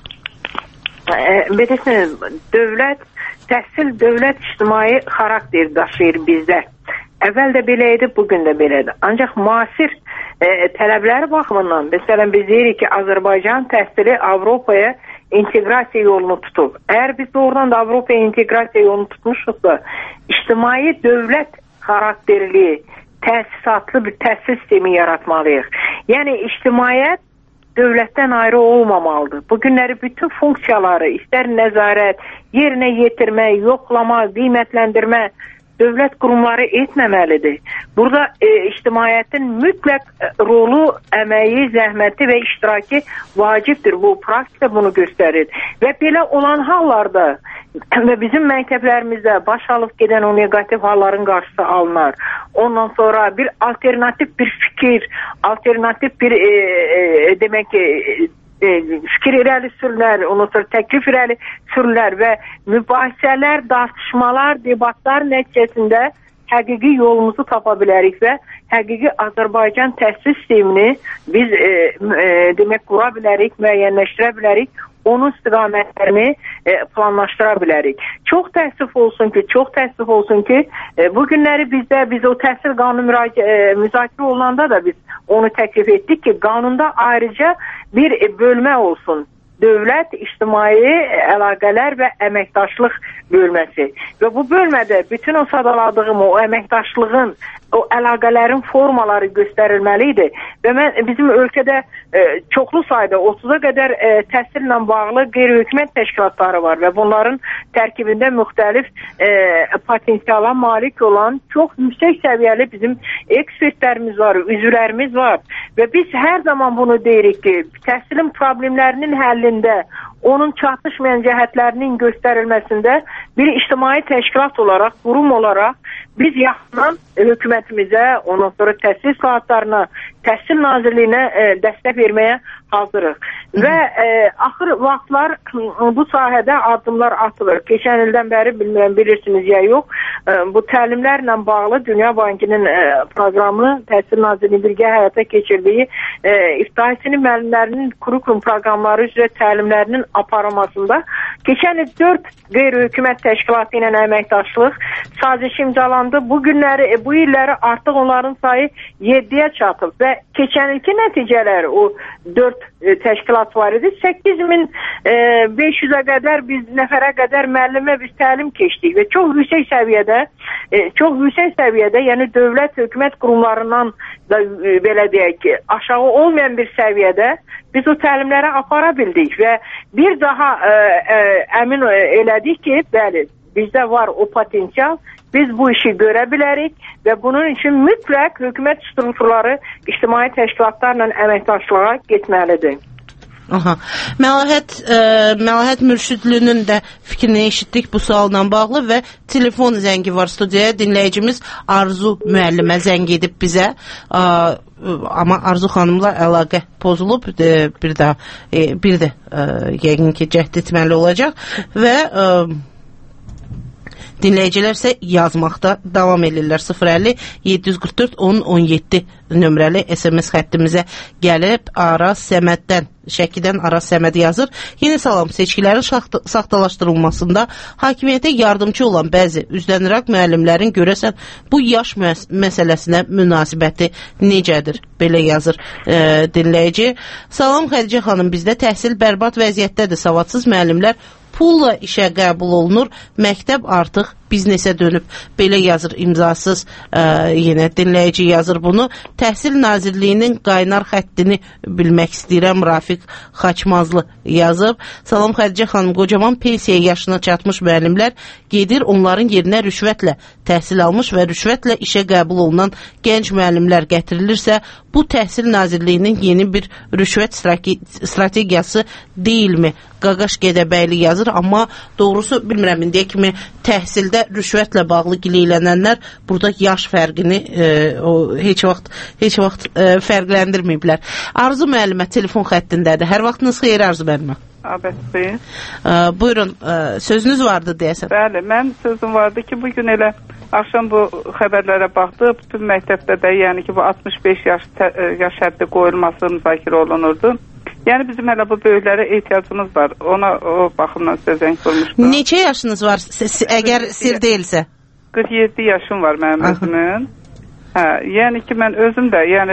Bilirsiniz, dövlət, təhsil dövlət ictimai xarakter daşıyır bizdə. Əvvəl də belə idi, bugün də belədir. Ancaq müasir e, tələbləri baxımından, məsələn, biz deyirik ki, Azərbaycan təhsili Avropaya inteqrasiya yolunu tutub. Əgər biz doğrudan da Avropaya inteqrasiya yolunu tutmuşuqsa, ictimai dövlət xarakterli, təsisatlı bir təhsil sistemi yaratmalıyıq. Yəni, ictimaiyyət dövlətdən ayrı olmamalıdır. Bugünləri bütün funksiyaları, istər nəzarət, yerinə yetirmək, yoxlama, qiymətləndirmə, dövlət qurumları etməməlidir. Burada e, ictimaiyyətin mütləq rolu, əməyi, zəhməti və iştirakı vacibdir. Bu praktika bunu göstərir. Və belə olan hallarda və bizim məktəblərimizdə baş alıb gedən o negativ halların qarşısı alınır. Ondan sonra bir alternativ bir fikir, alternativ bir e, e, demək ki, e, fikir irəli sürülər, ondan sonra təklif irəli sürülər və mübahisələr, tartışmalar, debatlar nəticəsində həqiqi yolumuzu tapa bilərik və həqiqi Azərbaycan təhsil sistemini biz e, e, demək qura bilərik, müəyyənləşdirə bilərik, onun istiqamətlərini e, planlaşdıra bilərik. Çox təəssüf olsun ki, çox təəssüf olsun ki, e, bu günləri bizdə, biz o təhsil qanunu e, müzakirə olunanda da biz onu təklif etdik ki, qanunda ayrıca bir e, bölmə olsun. Dövlət, ictimai əlaqələr və əməkdaşlıq bölməsi. Və bu bölmədə bütün o sadaladığım o əməkdaşlığın, o əlaqələrin formaları göstərilməlidir. Və mən, bizim ölkədə e, çoxlu sayda otuza qədər e, təhsillə bağlı qeyri-hökumət təşkilatları var və bunların tərkibində müxtəlif e, potensiala malik olan çox yüksək səviyyəli bizim ekspertlərimiz var, üzvlərimiz var. Və biz hər zaman bunu deyirik ki, təhsilin problemlərinin həllində, onun çatışmayan cəhətlərinin göstərilməsində bir ictimai təşkilat olaraq, qurum olaraq biz yaxından hökumətimizə, ondan sonra təhsil saatlarına, Təhsil Nazirliyinə e, dəstək verməyə hazırıq. Və e, axır vaxtlar bu sahədə addımlar atılır. Keçən ildən bəri bilmirəm, bilirsiniz ya yox, e, bu təlimlərlə bağlı Dünya Bankının e, proqramını Təhsil Nazirliyi birgə həyata keçirdiyi e, iftihasinin müəllimlərinin kurukulum proqramları üzrə təlimlərinin aparılmasında keçən il dörd qeyri-hökumət təşkilatı ilə əməkdaşlıq sazişi imzalandı. Bu günləri, bu illəri artıq onların sayı yeddiyə çatıb və keçən ilki nəticələr o dörd təşkilat klass var idi. səkkiz min beş yüzə qədər biz nəfərə qədər müəllimə biz təlim keçdik və çox yüksək səviyyədə, çox yüksək səviyyədə, yəni dövlət, hökumət qurumlarından da belə deyək ki, aşağı olmayan bir səviyyədə biz o təlimlərə apara bildik və bir daha ə, ə, əmin elədik ki, bəli, bizdə var o potensial, biz bu işi görə bilərik və bunun üçün mütləq hökumət strukturları ictimai təşkilatlarla əməkdaşlığa getməlidir. Aha. Məlahət, ə, Məlahət Mürşidlinin də fikrini eşitdik bu sualla bağlı və telefon zəngi var studiyaya. Dinləyicimiz Arzu müəllimə zəng edib bizə. Ə, amma Arzu xanımla əlaqə pozulub. E, bir də e, bir də e, yəqin ki cəhd etməli olacaq və e, dinləyicilər isə yazmaqda davam edirlər. sıfır əlli yeddi yüz qırx dörd on on yeddi nömrəli S M S xəttimizə gəlib Araz Səməddən, Şəkidən Araz Səməd yazır. Yeni salam, seçkilərin saxtalaşdırılmasında hakimiyyətə yardımcı olan bəzi üzləniraq müəllimlərin görəsən bu yaş məsələsinə münasibəti necədir? Belə yazır e, dinləyici. Salam Xədicə xanım, bizdə təhsil bərbad vəziyyətdədir. Savadsız müəllimlər pulla işə qəbul olunur, məktəb artıq biznesə dönüb. Belə yazır imzasız ə, yenə dinləyici yazır bunu. Təhsil Nazirliyinin qaynar xəttini bilmək istəyirəm, Rafiq Xaçmazlı yazıb. Salam Xədicə xanım, qocaman pensiya yaşına çatmış müəllimlər gedir, onların yerinə rüşvətlə təhsil almış və rüşvətlə işə qəbul olunan gənc müəllimlər gətirilirsə, bu Təhsil Nazirliyinin yeni bir rüşvət strategiyası deyilmi? Qaqaş Qədəbəyli yazır, amma doğrusu bilmirəm, indiyə kimi təhsildə rüşvətlə bağlı gileylənənlər burada yaş fərqini e, o heç vaxt heç vaxt e, fərqləndirməyiblər. Arzu müəllimə telefon xəttindədir. Hər vaxtınız xeyir Arzu müəllimə. Abət bəy. E, buyurun, e, sözünüz vardı deyəsən. Bəli, mənim sözüm vardı ki, bugün elə axşam bu xəbərlərə baxdı, bütün məktəbdə də yəni ki bu altmış beş yaş, yaş həddi qoyulması müzakirə olunurdu. Yəni bizim hələ bu böyüklərə ehtiyacımız var. Ona o baxımdan sizə zəng vurmuşdum. Neçə yaşınız var, əgər sir deyilsə? qırx yeddi yaşım var mənim özümün. Hə, yəni ki mən özüm də, yəni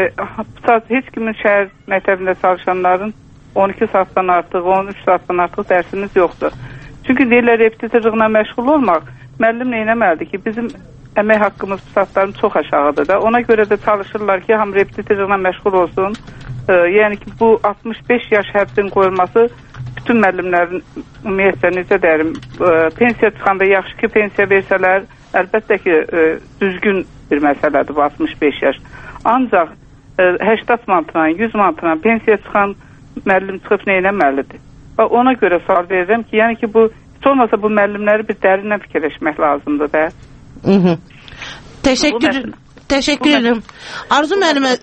heç kimin şəhər məktəbində çalışanların on iki saatdan artıq, on üç saatdan artıq dərsimiz yoxdur. Çünki deyirlər repetitorluqla məşğul olmaq. Müəllim nə etməlidir ki, bizim əmək haqqımız bu saatların çox aşağıdır da. Ona görə də çalışırlar ki, ham repetitorluqla məşğul olsun. Ee, yəni ki bu altmış beş yaş həddin qoyulması bütün müəllimlərin ümumiyyətlə necə deyərim, e, pensiya çıxanda yaxşı ki pensiya versələr, əlbəttə ki e, düzgün bir məsələdir bu altmış beş yaş. Ancaq e, səksən manatla, yüz manatla pensiya çıxan müəllim çıxıb nə etməlidir? Və ona görə sual verirəm ki, yəni ki bu heç olmasa bu müəllimləri bir dərindən fikirləşmək lazımdır da. Mhm. Təşəkkür Təşəkkür edirəm. Arzu müəllimə,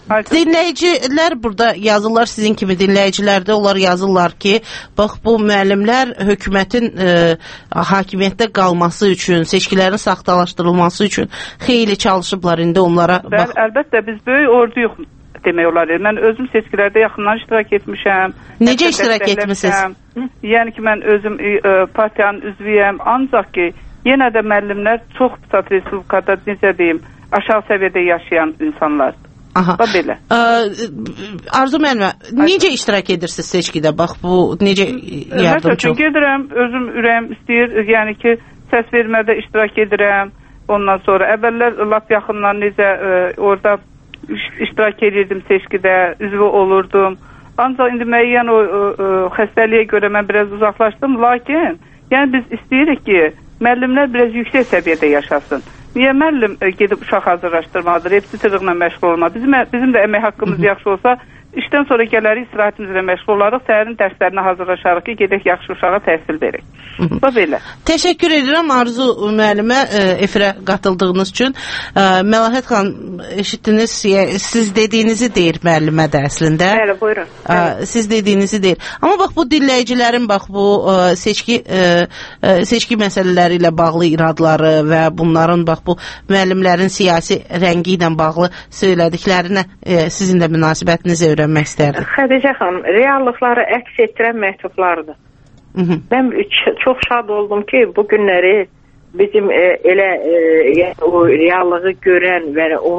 dinləyicilər burada yazırlar, sizin kimi dinləyicilər də onlar yazırlar ki, bax bu müəllimlər hökumətin e, hakimiyyətdə qalması üçün, seçkilərin saxtalaşdırılması üçün xeyli çalışıblar, indi onlara bax. Əlbəttə biz böyük orduyuq demək olar. Mən özüm seçkilərdə yaxından iştirak etmişəm. Necə iştirak etmisiniz? Yəni ki mən özüm e, partiyanın üzvüyəm, ancaq ki yenə də müəllimlər çox püsat respublikada necə deyim, aşağı səviyyədə yaşayan insanlar. Aha. Bax belə. Ə, Arzu müəllimə, necə iştirak edirsiniz seçkidə? Bax bu necə yardımcı? Məsələn, gedirəm, özüm ürəyim istəyir, yəni ki, səs vermədə iştirak edirəm. Ondan sonra əvvəllər lap yaxından necə ə, orada iştirak edirdim seçkidə, üzvü olurdum. Ancaq indi müəyyən o ə, ə, xəstəliyə görə mən biraz uzaqlaşdım, lakin yəni biz istəyirik ki, müəllimlər biraz yüksək səviyyədə yaşasın. Niyə müəllim gedib uşaq hazırlaşdırmalıdır, repetitorluqla məşğul olmalıdır? Bizim, bizim də əmək haqqımız yaxşı olsa, işdən sonra gələrik, istirahətimizlə məşğul olarıq, səhərin dərslərinə hazırlaşarıq ki, gedək yaxşı uşağa təhsil verək. Bu belə. Təşəkkür edirəm Arzu müəllimə e, efirə qatıldığınız üçün. E, Məlahət xanım, eşitdiniz, siz dediyinizi deyir müəllimə də əslində. Bəli, buyurun. E, siz dediyinizi deyir. Amma bax bu dinləyicilərin bax bu e, seçki e, e, seçki məsələləri ilə bağlı iradları və bunların bax bu müəllimlərin siyasi rəngi ilə bağlı söylədiklərinə e, sizin də münasibətinizi öyrənmək istərdim. Xədicə xanım, reallıqları əks etdirən məktublardır. Hı -hı. Mən çox şad oldum ki, bu günləri bizim e, elə e, o reallığı görən və onu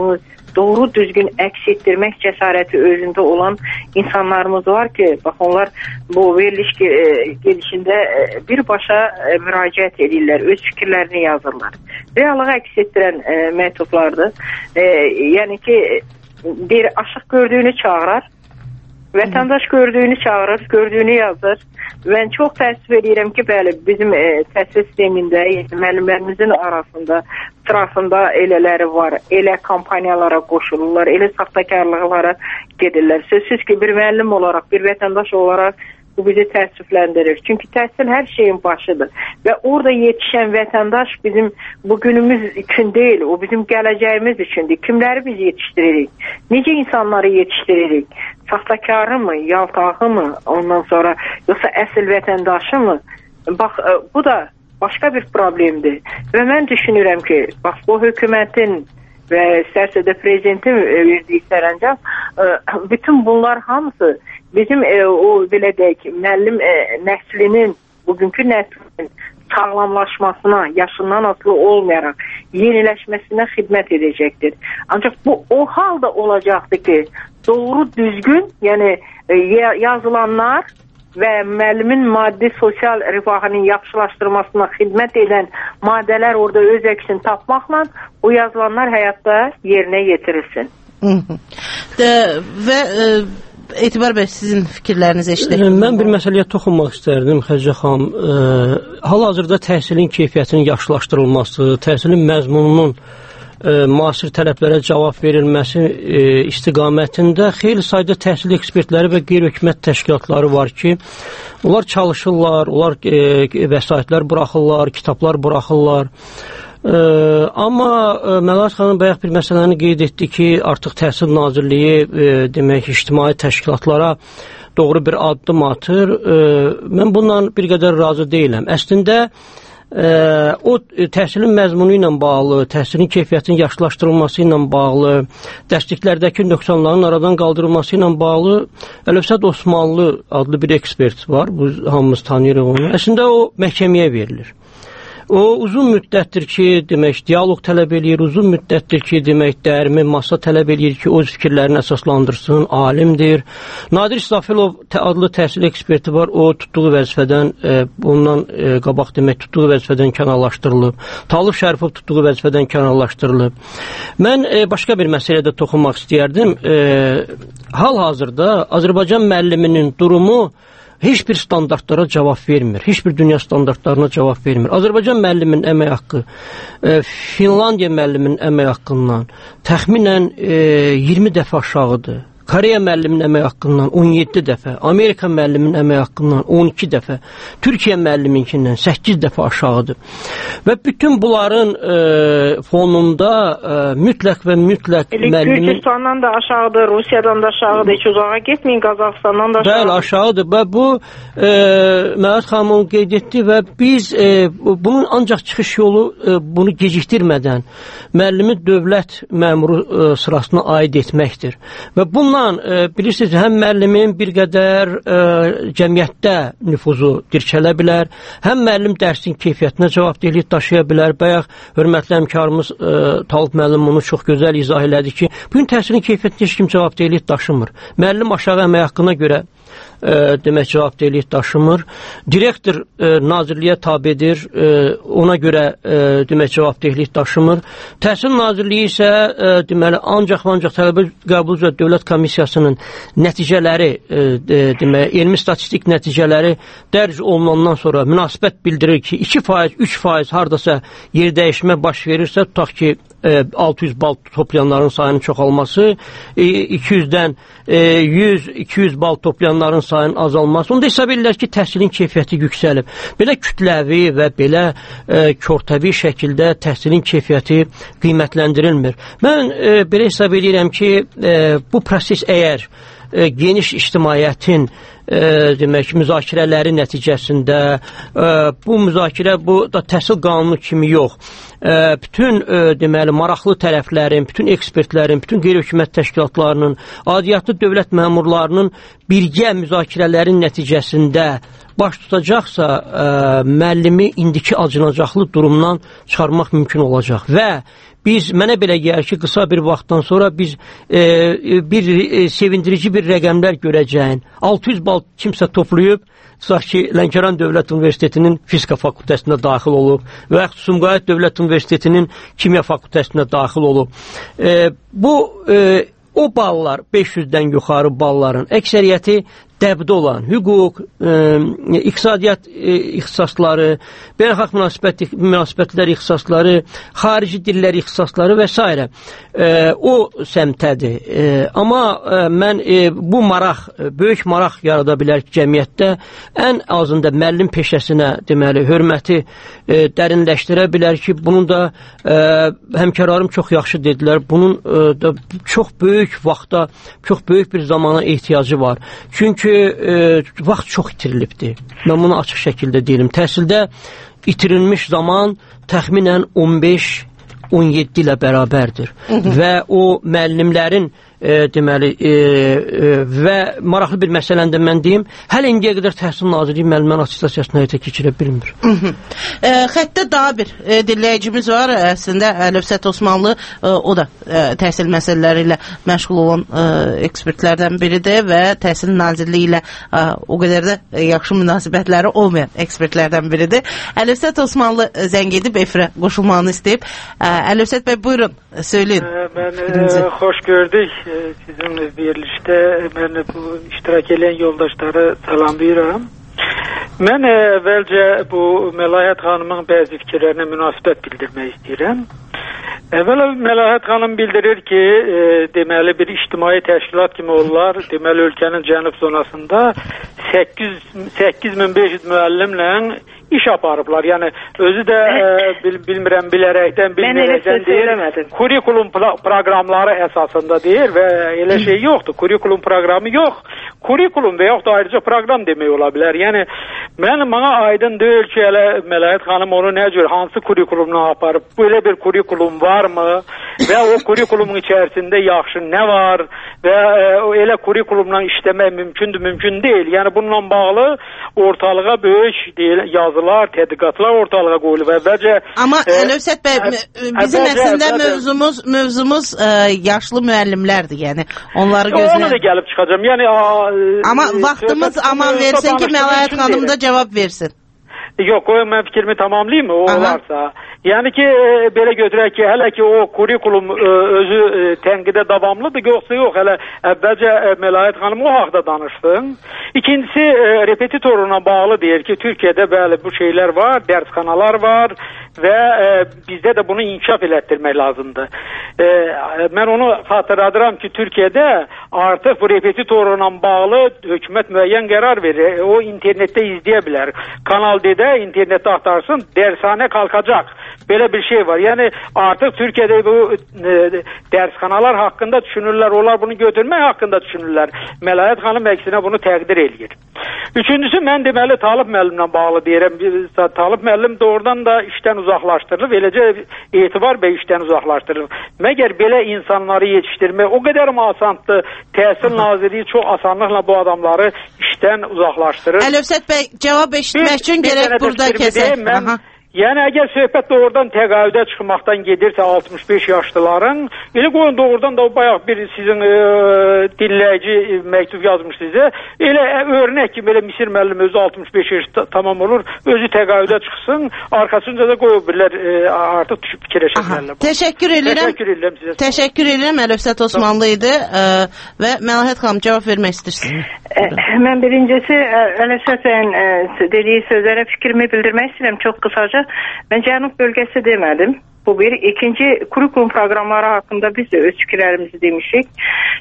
doğru düzgün əks etdirmək cəsarəti özündə olan insanlarımız var ki, bax onlar bu veriliş gedişində birbaşa müraciət edirlər, öz fikirlərini yazırlar. Reallığı əks etdirən məktublardır. Yəni ki, bir aşıq gördüyünü çağırar, vətəndaş gördüyünü çağırır, gördüyünü yazır. Mən çox təəssüf edirəm ki, bəli, bizim e, təhsil sistemində, müəllimlərimizin arasında, sırasında elələri var, elə kampaniyalara qoşulurlar, elə saxtakarlıqlara gedirlər. Sözsüz ki, bir müəllim olaraq, bir vətəndaş olaraq bu bizi təəssüfləndirir. Çünki təhsil hər şeyin başıdır və orada yetişən vətəndaş bizim bugünümüz üçün deyil, o bizim gələcəyimiz üçündür. Kimləri biz yetişdiririk? Necə insanları yetişdiririk? Saxtakarı mı, yaltağı mı, ondan sonra yoxsa əsl vətəndaşı mı? Bax, bu da başqa bir problemdir və mən düşünürəm ki, bax, bu hökumətin və istərsə də prezidentin verdiyi sərəncam, bütün bunlar hamısı bizim e, o belə deyək, müəllim e, nəslinin, bugünkü nəslinin sağlamlaşmasına, yaşından asılı olmayaraq yeniləşməsinə xidmət edəcəkdir. Ancaq bu o halda olacaqdır ki, doğru düzgün, yəni e, yazılanlar və müəllimin maddi sosial rifahının yaxşılaşdırmasına xidmət edən maddələr orada öz əksini tapmaqla o yazılanlar həyatda yerinə yetirilsin. De, və e, Etibar bəy, sizin fikirlərinizi eşidək. Mən bir məsələyə toxunmaq istərdim, Xədicə xanım. E, hal-hazırda təhsilin keyfiyyətinin yaxşılaşdırılması, təhsilin məzmununun e, müasir tələblərə cavab verilməsi e, istiqamətində xeyli sayda təhsil ekspertləri və qeyri-hökumət təşkilatları var ki, onlar çalışırlar, onlar e, vəsaitlər buraxırlar, kitablar buraxırlar. Ee, amma e, Məlahət xanım bayaq bir məsələni qeyd etdi ki, artıq Təhsil Nazirliyi e, demək ictimai təşkilatlara doğru bir addım atır. E, mən bundan bir qədər razı deyiləm. Əslində e, o təhsilin məzmunu ilə bağlı, təhsilin keyfiyyətinin yaxşılaşdırılması ilə bağlı, dərsliklərdəki nöqsanların aradan qaldırılması ilə bağlı Əlövsət Osmanlı adlı bir ekspert var. Bu hamımız tanıyırıq onu. Əslində o məhkəməyə verilir. O uzun müddətdir ki, demək, dialoq tələb eləyir, uzun müddətdir ki, demək, dərmi masa tələb eləyir ki, öz fikirlərini əsaslandırsın, alimdir. Nadir İsrafilov adlı təhsil eksperti var, o tutduğu vəzifədən, e, bundan e, qabaq demək, tutduğu vəzifədən kənarlaşdırılıb. Talib Şərifov tutduğu vəzifədən kənarlaşdırılıb. Mən e, başqa bir məsələyə də toxunmaq istəyərdim. E, hal-hazırda Azərbaycan müəlliminin durumu heç bir standartlara cavab vermir. Heç bir dünya standartlarına cavab vermir. Azərbaycan müəlliminin əmək haqqı e, Finlandiya müəlliminin əmək haqqından təxminən e, iyirmi dəfə aşağıdır. Koreya müəlliminin əmək haqqından on yeddi dəfə, Amerika müəlliminin əmək haqqından on iki dəfə, Türkiyə müəlliminkindən səkkiz dəfə aşağıdır. Və bütün bunların e, fonunda e, mütləq və mütləq müəllimin... Gürcüstandan da aşağıdır, Rusiyadan da aşağıdır, heç uzağa getməyin, Qazaxıstandan da aşağıdır. Bəli, aşağıdır və bu e, Məlahət xanım qeyd etdi və biz e, bunun ancaq çıxış yolu e, bunu gecikdirmədən müəllimi dövlət məmuru e, sırasına aid etməkdir. Və bununla e, bilirsiniz, həm müəllimin bir qədər e, cəmiyyətdə nüfuzu dirçələ bilər, həm müəllim dərsin keyfiyyətinə cavabdehlik daşıya bilər. Bayaq hörmətli həmkarımız e, Talib müəllim bunu çox gözəl izah elədi ki, bugün təhsilin keyfiyyətinə heç kim cavabdehlik daşımır. Müəllim aşağı əmək haqqına görə E, demək cavabdehlik daşımır. Direktor e, nazirliyə tabedir, e, ona görə e, demək cavabdehlik daşımır. Təhsil Nazirliyi isə e, deməli ancaq ancaq tələbə qəbul üzrə Dövlət Komissiyasının nəticələri, e, de, demək elmi statistik nəticələri dərc olunandan sonra münasibət bildirir ki, iki faiz, üç faiz hardasa yer dəyişmə baş verirsə, tutaq ki altı yüz bal toplayanların sayının çoxalması, iki yüzdən yüz iki yüz bal toplayanların sayının azalması, onda hesab edirlər ki, təhsilin keyfiyyəti yüksəlib. Belə kütləvi və belə e, körtəvi şəkildə təhsilin keyfiyyəti qiymətləndirilmir. Mən e, belə hesab edirəm ki, e, bu proses əgər e, geniş ictimaiyyətin e, demək, müzakirələri nəticəsində e, bu müzakirə, bu da təhsil qanunu kimi yox. E, bütün e, deməli, maraqlı tərəflərin, bütün ekspertlərin, bütün qeyri-hökumət təşkilatlarının, adiyyatlı dövlət məmurlarının birgə müzakirələrin nəticəsində baş tutacaqsa, ə, müəllimi indiki acınacaqlı durumdan çıxarmaq mümkün olacaq və biz, mənə belə gəlir ki, qısa bir vaxtdan sonra biz e, bir e, sevindirici bir rəqəmlər görəcəyin. altı yüz bal kimsə toplayıb, tutaq ki, Lənkəran Dövlət Universitetinin fizika fakültəsinə daxil olub və yaxud Sumqayıt Dövlət Universitetinin kimya fakültəsinə daxil olub. E, bu, e, o ballar, beş yüzdən yuxarı balların əksəriyyəti dəbdə olan hüquq, e, iqtisadiyyat e, ixtisasları, beynəlxalq münasibət, münasibətlər ixtisasları, xarici dillər ixtisasları və s. E, o səmtədir. E, amma e, mən e, bu maraq, böyük maraq yarada bilər ki, cəmiyyətdə ən azında müəllim peşəsinə deməli, hörməti e, dərinləşdirə bilər ki, bunun da e, həmkarlarım çox yaxşı dedilər, bunun e, da çox böyük vaxta, çox böyük bir zamana ehtiyacı var. Çünki E, vaxt çox itirilibdir. Mən bunu açıq şəkildə deyim. Təhsildə itirilmiş zaman təxminən on beş on yeddi ilə bərabərdir. Və o müəllimlərin e, deməli e, e, və maraqlı bir məsələni də mən deyim, hələ indiyə qədər Təhsil Nazirliyi müəllimlərin atestasiyasını həyata keçirə bilmir. E, xəttdə daha bir e, dinləyicimiz var. Əslində Əlövsət Osmanlı e, o da e, təhsil məsələləri ilə məşğul olan e, ekspertlərdən biridir və Təhsil Nazirliyi ilə e, o qədər də yaxşı münasibətləri olmayan ekspertlərdən biridir. Əlövsət Osmanlı zəng edib efirə qoşulmağını istəyib. E, Əlövsət bəy, buyurun, söyləyin. Ben e, hoş gördük e, sizin verilişte. Ben bu iştirak eden yoldaşları salamlayıram. Ben e, evvelce bu Məlahət xanımın bəzi fikirlerine münasibət bildirmək istəyirəm. Evvela Məlahət xanım bildirir ki, e, deməli bir ictimai təşkilat kimi olurlar. Deməli ölkənin cənub zonasında səkkiz min beş yüz müəllimlə iş aparıblar. Yəni özü də e, bil, bilmirəm, bilərəkdən, bilmirəkdən deyil. Kurikulum proqramları əsasında deyir və elə şey yoxdur. Kurikulum proqramı yox. Kurikulum və yaxud da ayrıca proqram demək ola bilər. Yəni mən mənə aydın deyil ki, elə Məlahət xanım onu nə cür, hansı kurikulumla aparıb, belə bir kurikulum varmı və o kurikulumun içərisində yaxşı nə var və e, elə kurikulumla işləmək mümkündür, mümkün deyil. Yəni bununla bağlı ortalığa böyük deyil, yazılar, tədqiqatlar ortalığa qoyulub. Əvvəlcə Amma e, Əlövsət bəy, bizim əslində mövzumuz mövzumuz e, yaşlı müəllimlərdir. Yəni onları gözlə. Ona da gəlib çıxacağam. Yəni a, amma vaxtımız aman versin ki, Məlahət xanım da cavab versin. Yox, o mən fikrimi tamamlayayım mı? O Aha. varsa. Yəni ki, e, belə götürək ki, hələ ki o kurikulum e, özü e, tənqidə davamlıdır, yoxsa yox, hələ əvvəlcə e, Məlahət xanım o haqda danışsın. İkincisi, e, repetitoruna bağlı deyir ki, Türkiyədə bəli bu şeylər var, dərsxanalar var və e, bizdə də bunu inkişaf elətdirmək lazımdır. E, mən onu xatırladıram ki, Türkiyədə artıq bu repetitoruna bağlı hökumət müəyyən qərar verir. O internetdə izləyə bilər. Kanal D-də internetdə axtarsın, dərshane qalxacaq. Belə bir şey var. Yəni artıq Türkiyədə bu e, dərsxanalar haqqında düşünürlər, onlar bunu götürmək haqqında düşünürlər. Məlahət xanım əksinə bunu təqdir eləyir. Üçüncüsü, mən deməli Talib müəllimlə bağlı deyirəm. Talib müəllim doğrudan da işdən uzaqlaşdırılıb, eləcə Etibar bəy işdən uzaqlaşdırılıb. Məgər belə insanları yetişdirmək o qədər mi asandır? Təhsil Nazirliyi çox asanlıqla bu adamları işdən uzaqlaşdırır. Əlövsət bəy, cavab eşitmək üçün gərək burada kəsək. Aha. Yəni əgər söhbət doğrudan təqaüdə çıxmaqdan gedirsə altmış beş yaşlıların, elə qoyun doğrudan da o bayaq bir sizin e, dinləyici e, məktub yazmış sizə. Elə e, örnək ki, belə Misir müəllim özü altmış beş yaş tamam olur, özü təqaüdə çıxsın, arxasınca da qoyub birlər e, artıq düşüb fikirləşənlərlə. Təşəkkür edirəm. Təşəkkür edirəm sizə. Təşəkkür edirəm. Əlövsət Osmanlı idi e, və Məlahət xanım cavab vermək istəyirsiniz. E, mən birincisi Əlövsət bəyin e, dediyi sözlərə fikrimi bildirmək istəyirəm çox qısaca. Ben Cənub bölgesi demedim. Bu bir. İkinci, kurikulum programları hakkında biz de öz fikirlerimizi demişik.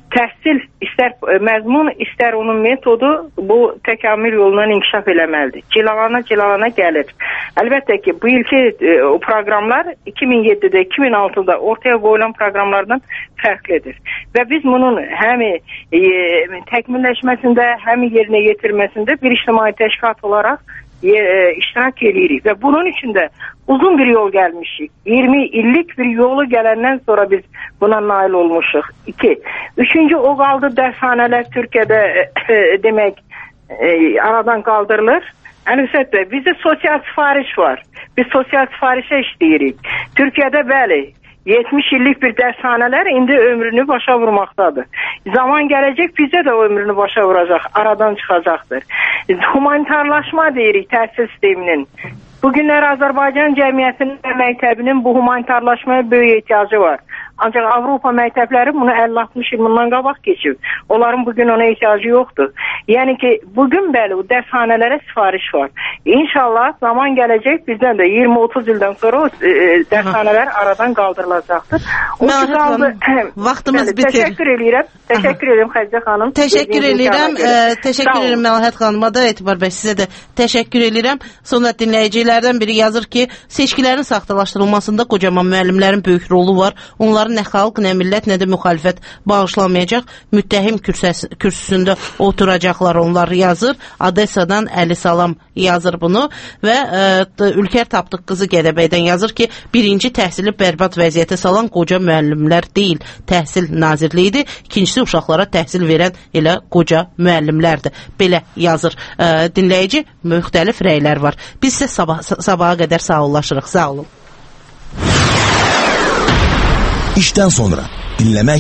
təhsil istər məzmun, istər onun metodu bu təkamül yolundan inkişaf eləməlidir. Cilalana cilalana gəlir. Əlbəttə ki, bu ilki e, o proqramlar iki min yeddidə, iki min altıda ortaya qoyulan proqramlardan fərqlidir. Və biz bunun həm e, təkmilləşməsində, həm yerinə yetirməsində bir ictimai təşkilat olaraq e, iştirak edirik. Və bunun üçün də uzun bir yol gəlmişik. iyirmi illik bir yolu gələndən sonra biz buna nail olmuşuq. İki. Üçüncü, o qaldı dərshanələr Türkiyədə e, demək e, aradan qaldırılır. Əlbəttə, bizdə sosial sifariş var. Biz sosial sifarişə işləyirik. Türkiyədə bəli, yetmiş illik bir dərshanələr indi ömrünü başa vurmaqdadır. Zaman gələcək, bizdə də ömrünü başa vuracaq, aradan çıxacaqdır. Humanitarlaşma deyirik təhsil sisteminin. Bugünlər Azərbaycan cəmiyyətinin və məktəbinin bu humanitarlaşmaya böyük ehtiyacı var. Ancaq Avropa məktəbləri bunu əlli altmış il bundan qabaq keçib. Onların bugün ona ehtiyacı yoxdur. Yəni ki, bugün bəli, o dərshanələrə sifariş var. İnşallah zaman gələcək, bizdən də iyirmi otuz ildən sonra o e, dərshanələr aradan qaldırılacaqdır. Məlahət xanım, vaxtımız bitir. Təşəkkür edirəm. Təşəkkür edirəm Xədicə xanım. Təşəkkür edirəm. Təşəkkür edirəm Məlahət xanıma da, Etibar bəy, sizə də təşəkkür edirəm. Sonra dinləyicilərdən biri yazır ki, seçkilərin saxtalaşdırılmasında qocaman müəllimlərin böyük rolu var. Onların nə xalq, nə millət, nə də müxalifət bağışlamayacaq. Müttəhim kürsüsündə oturacaqlar, onlar yazır. Adessadan Əli Salam yazır bunu və e, Ülker Tapdıq qızı Gədəbəydən yazır ki, birinci təhsili bərbad vəziyyətə salan qoca müəllimlər deyil, təhsil nazirliyidir. İkincisi, uşaqlara təhsil verən elə qoca müəllimlərdir. Belə yazır e, dinləyici, müxtəlif rəylər var. Biz isə sabah, sabaha qədər sağollaşırıq. Sağ olun. İşten sonra dinlemek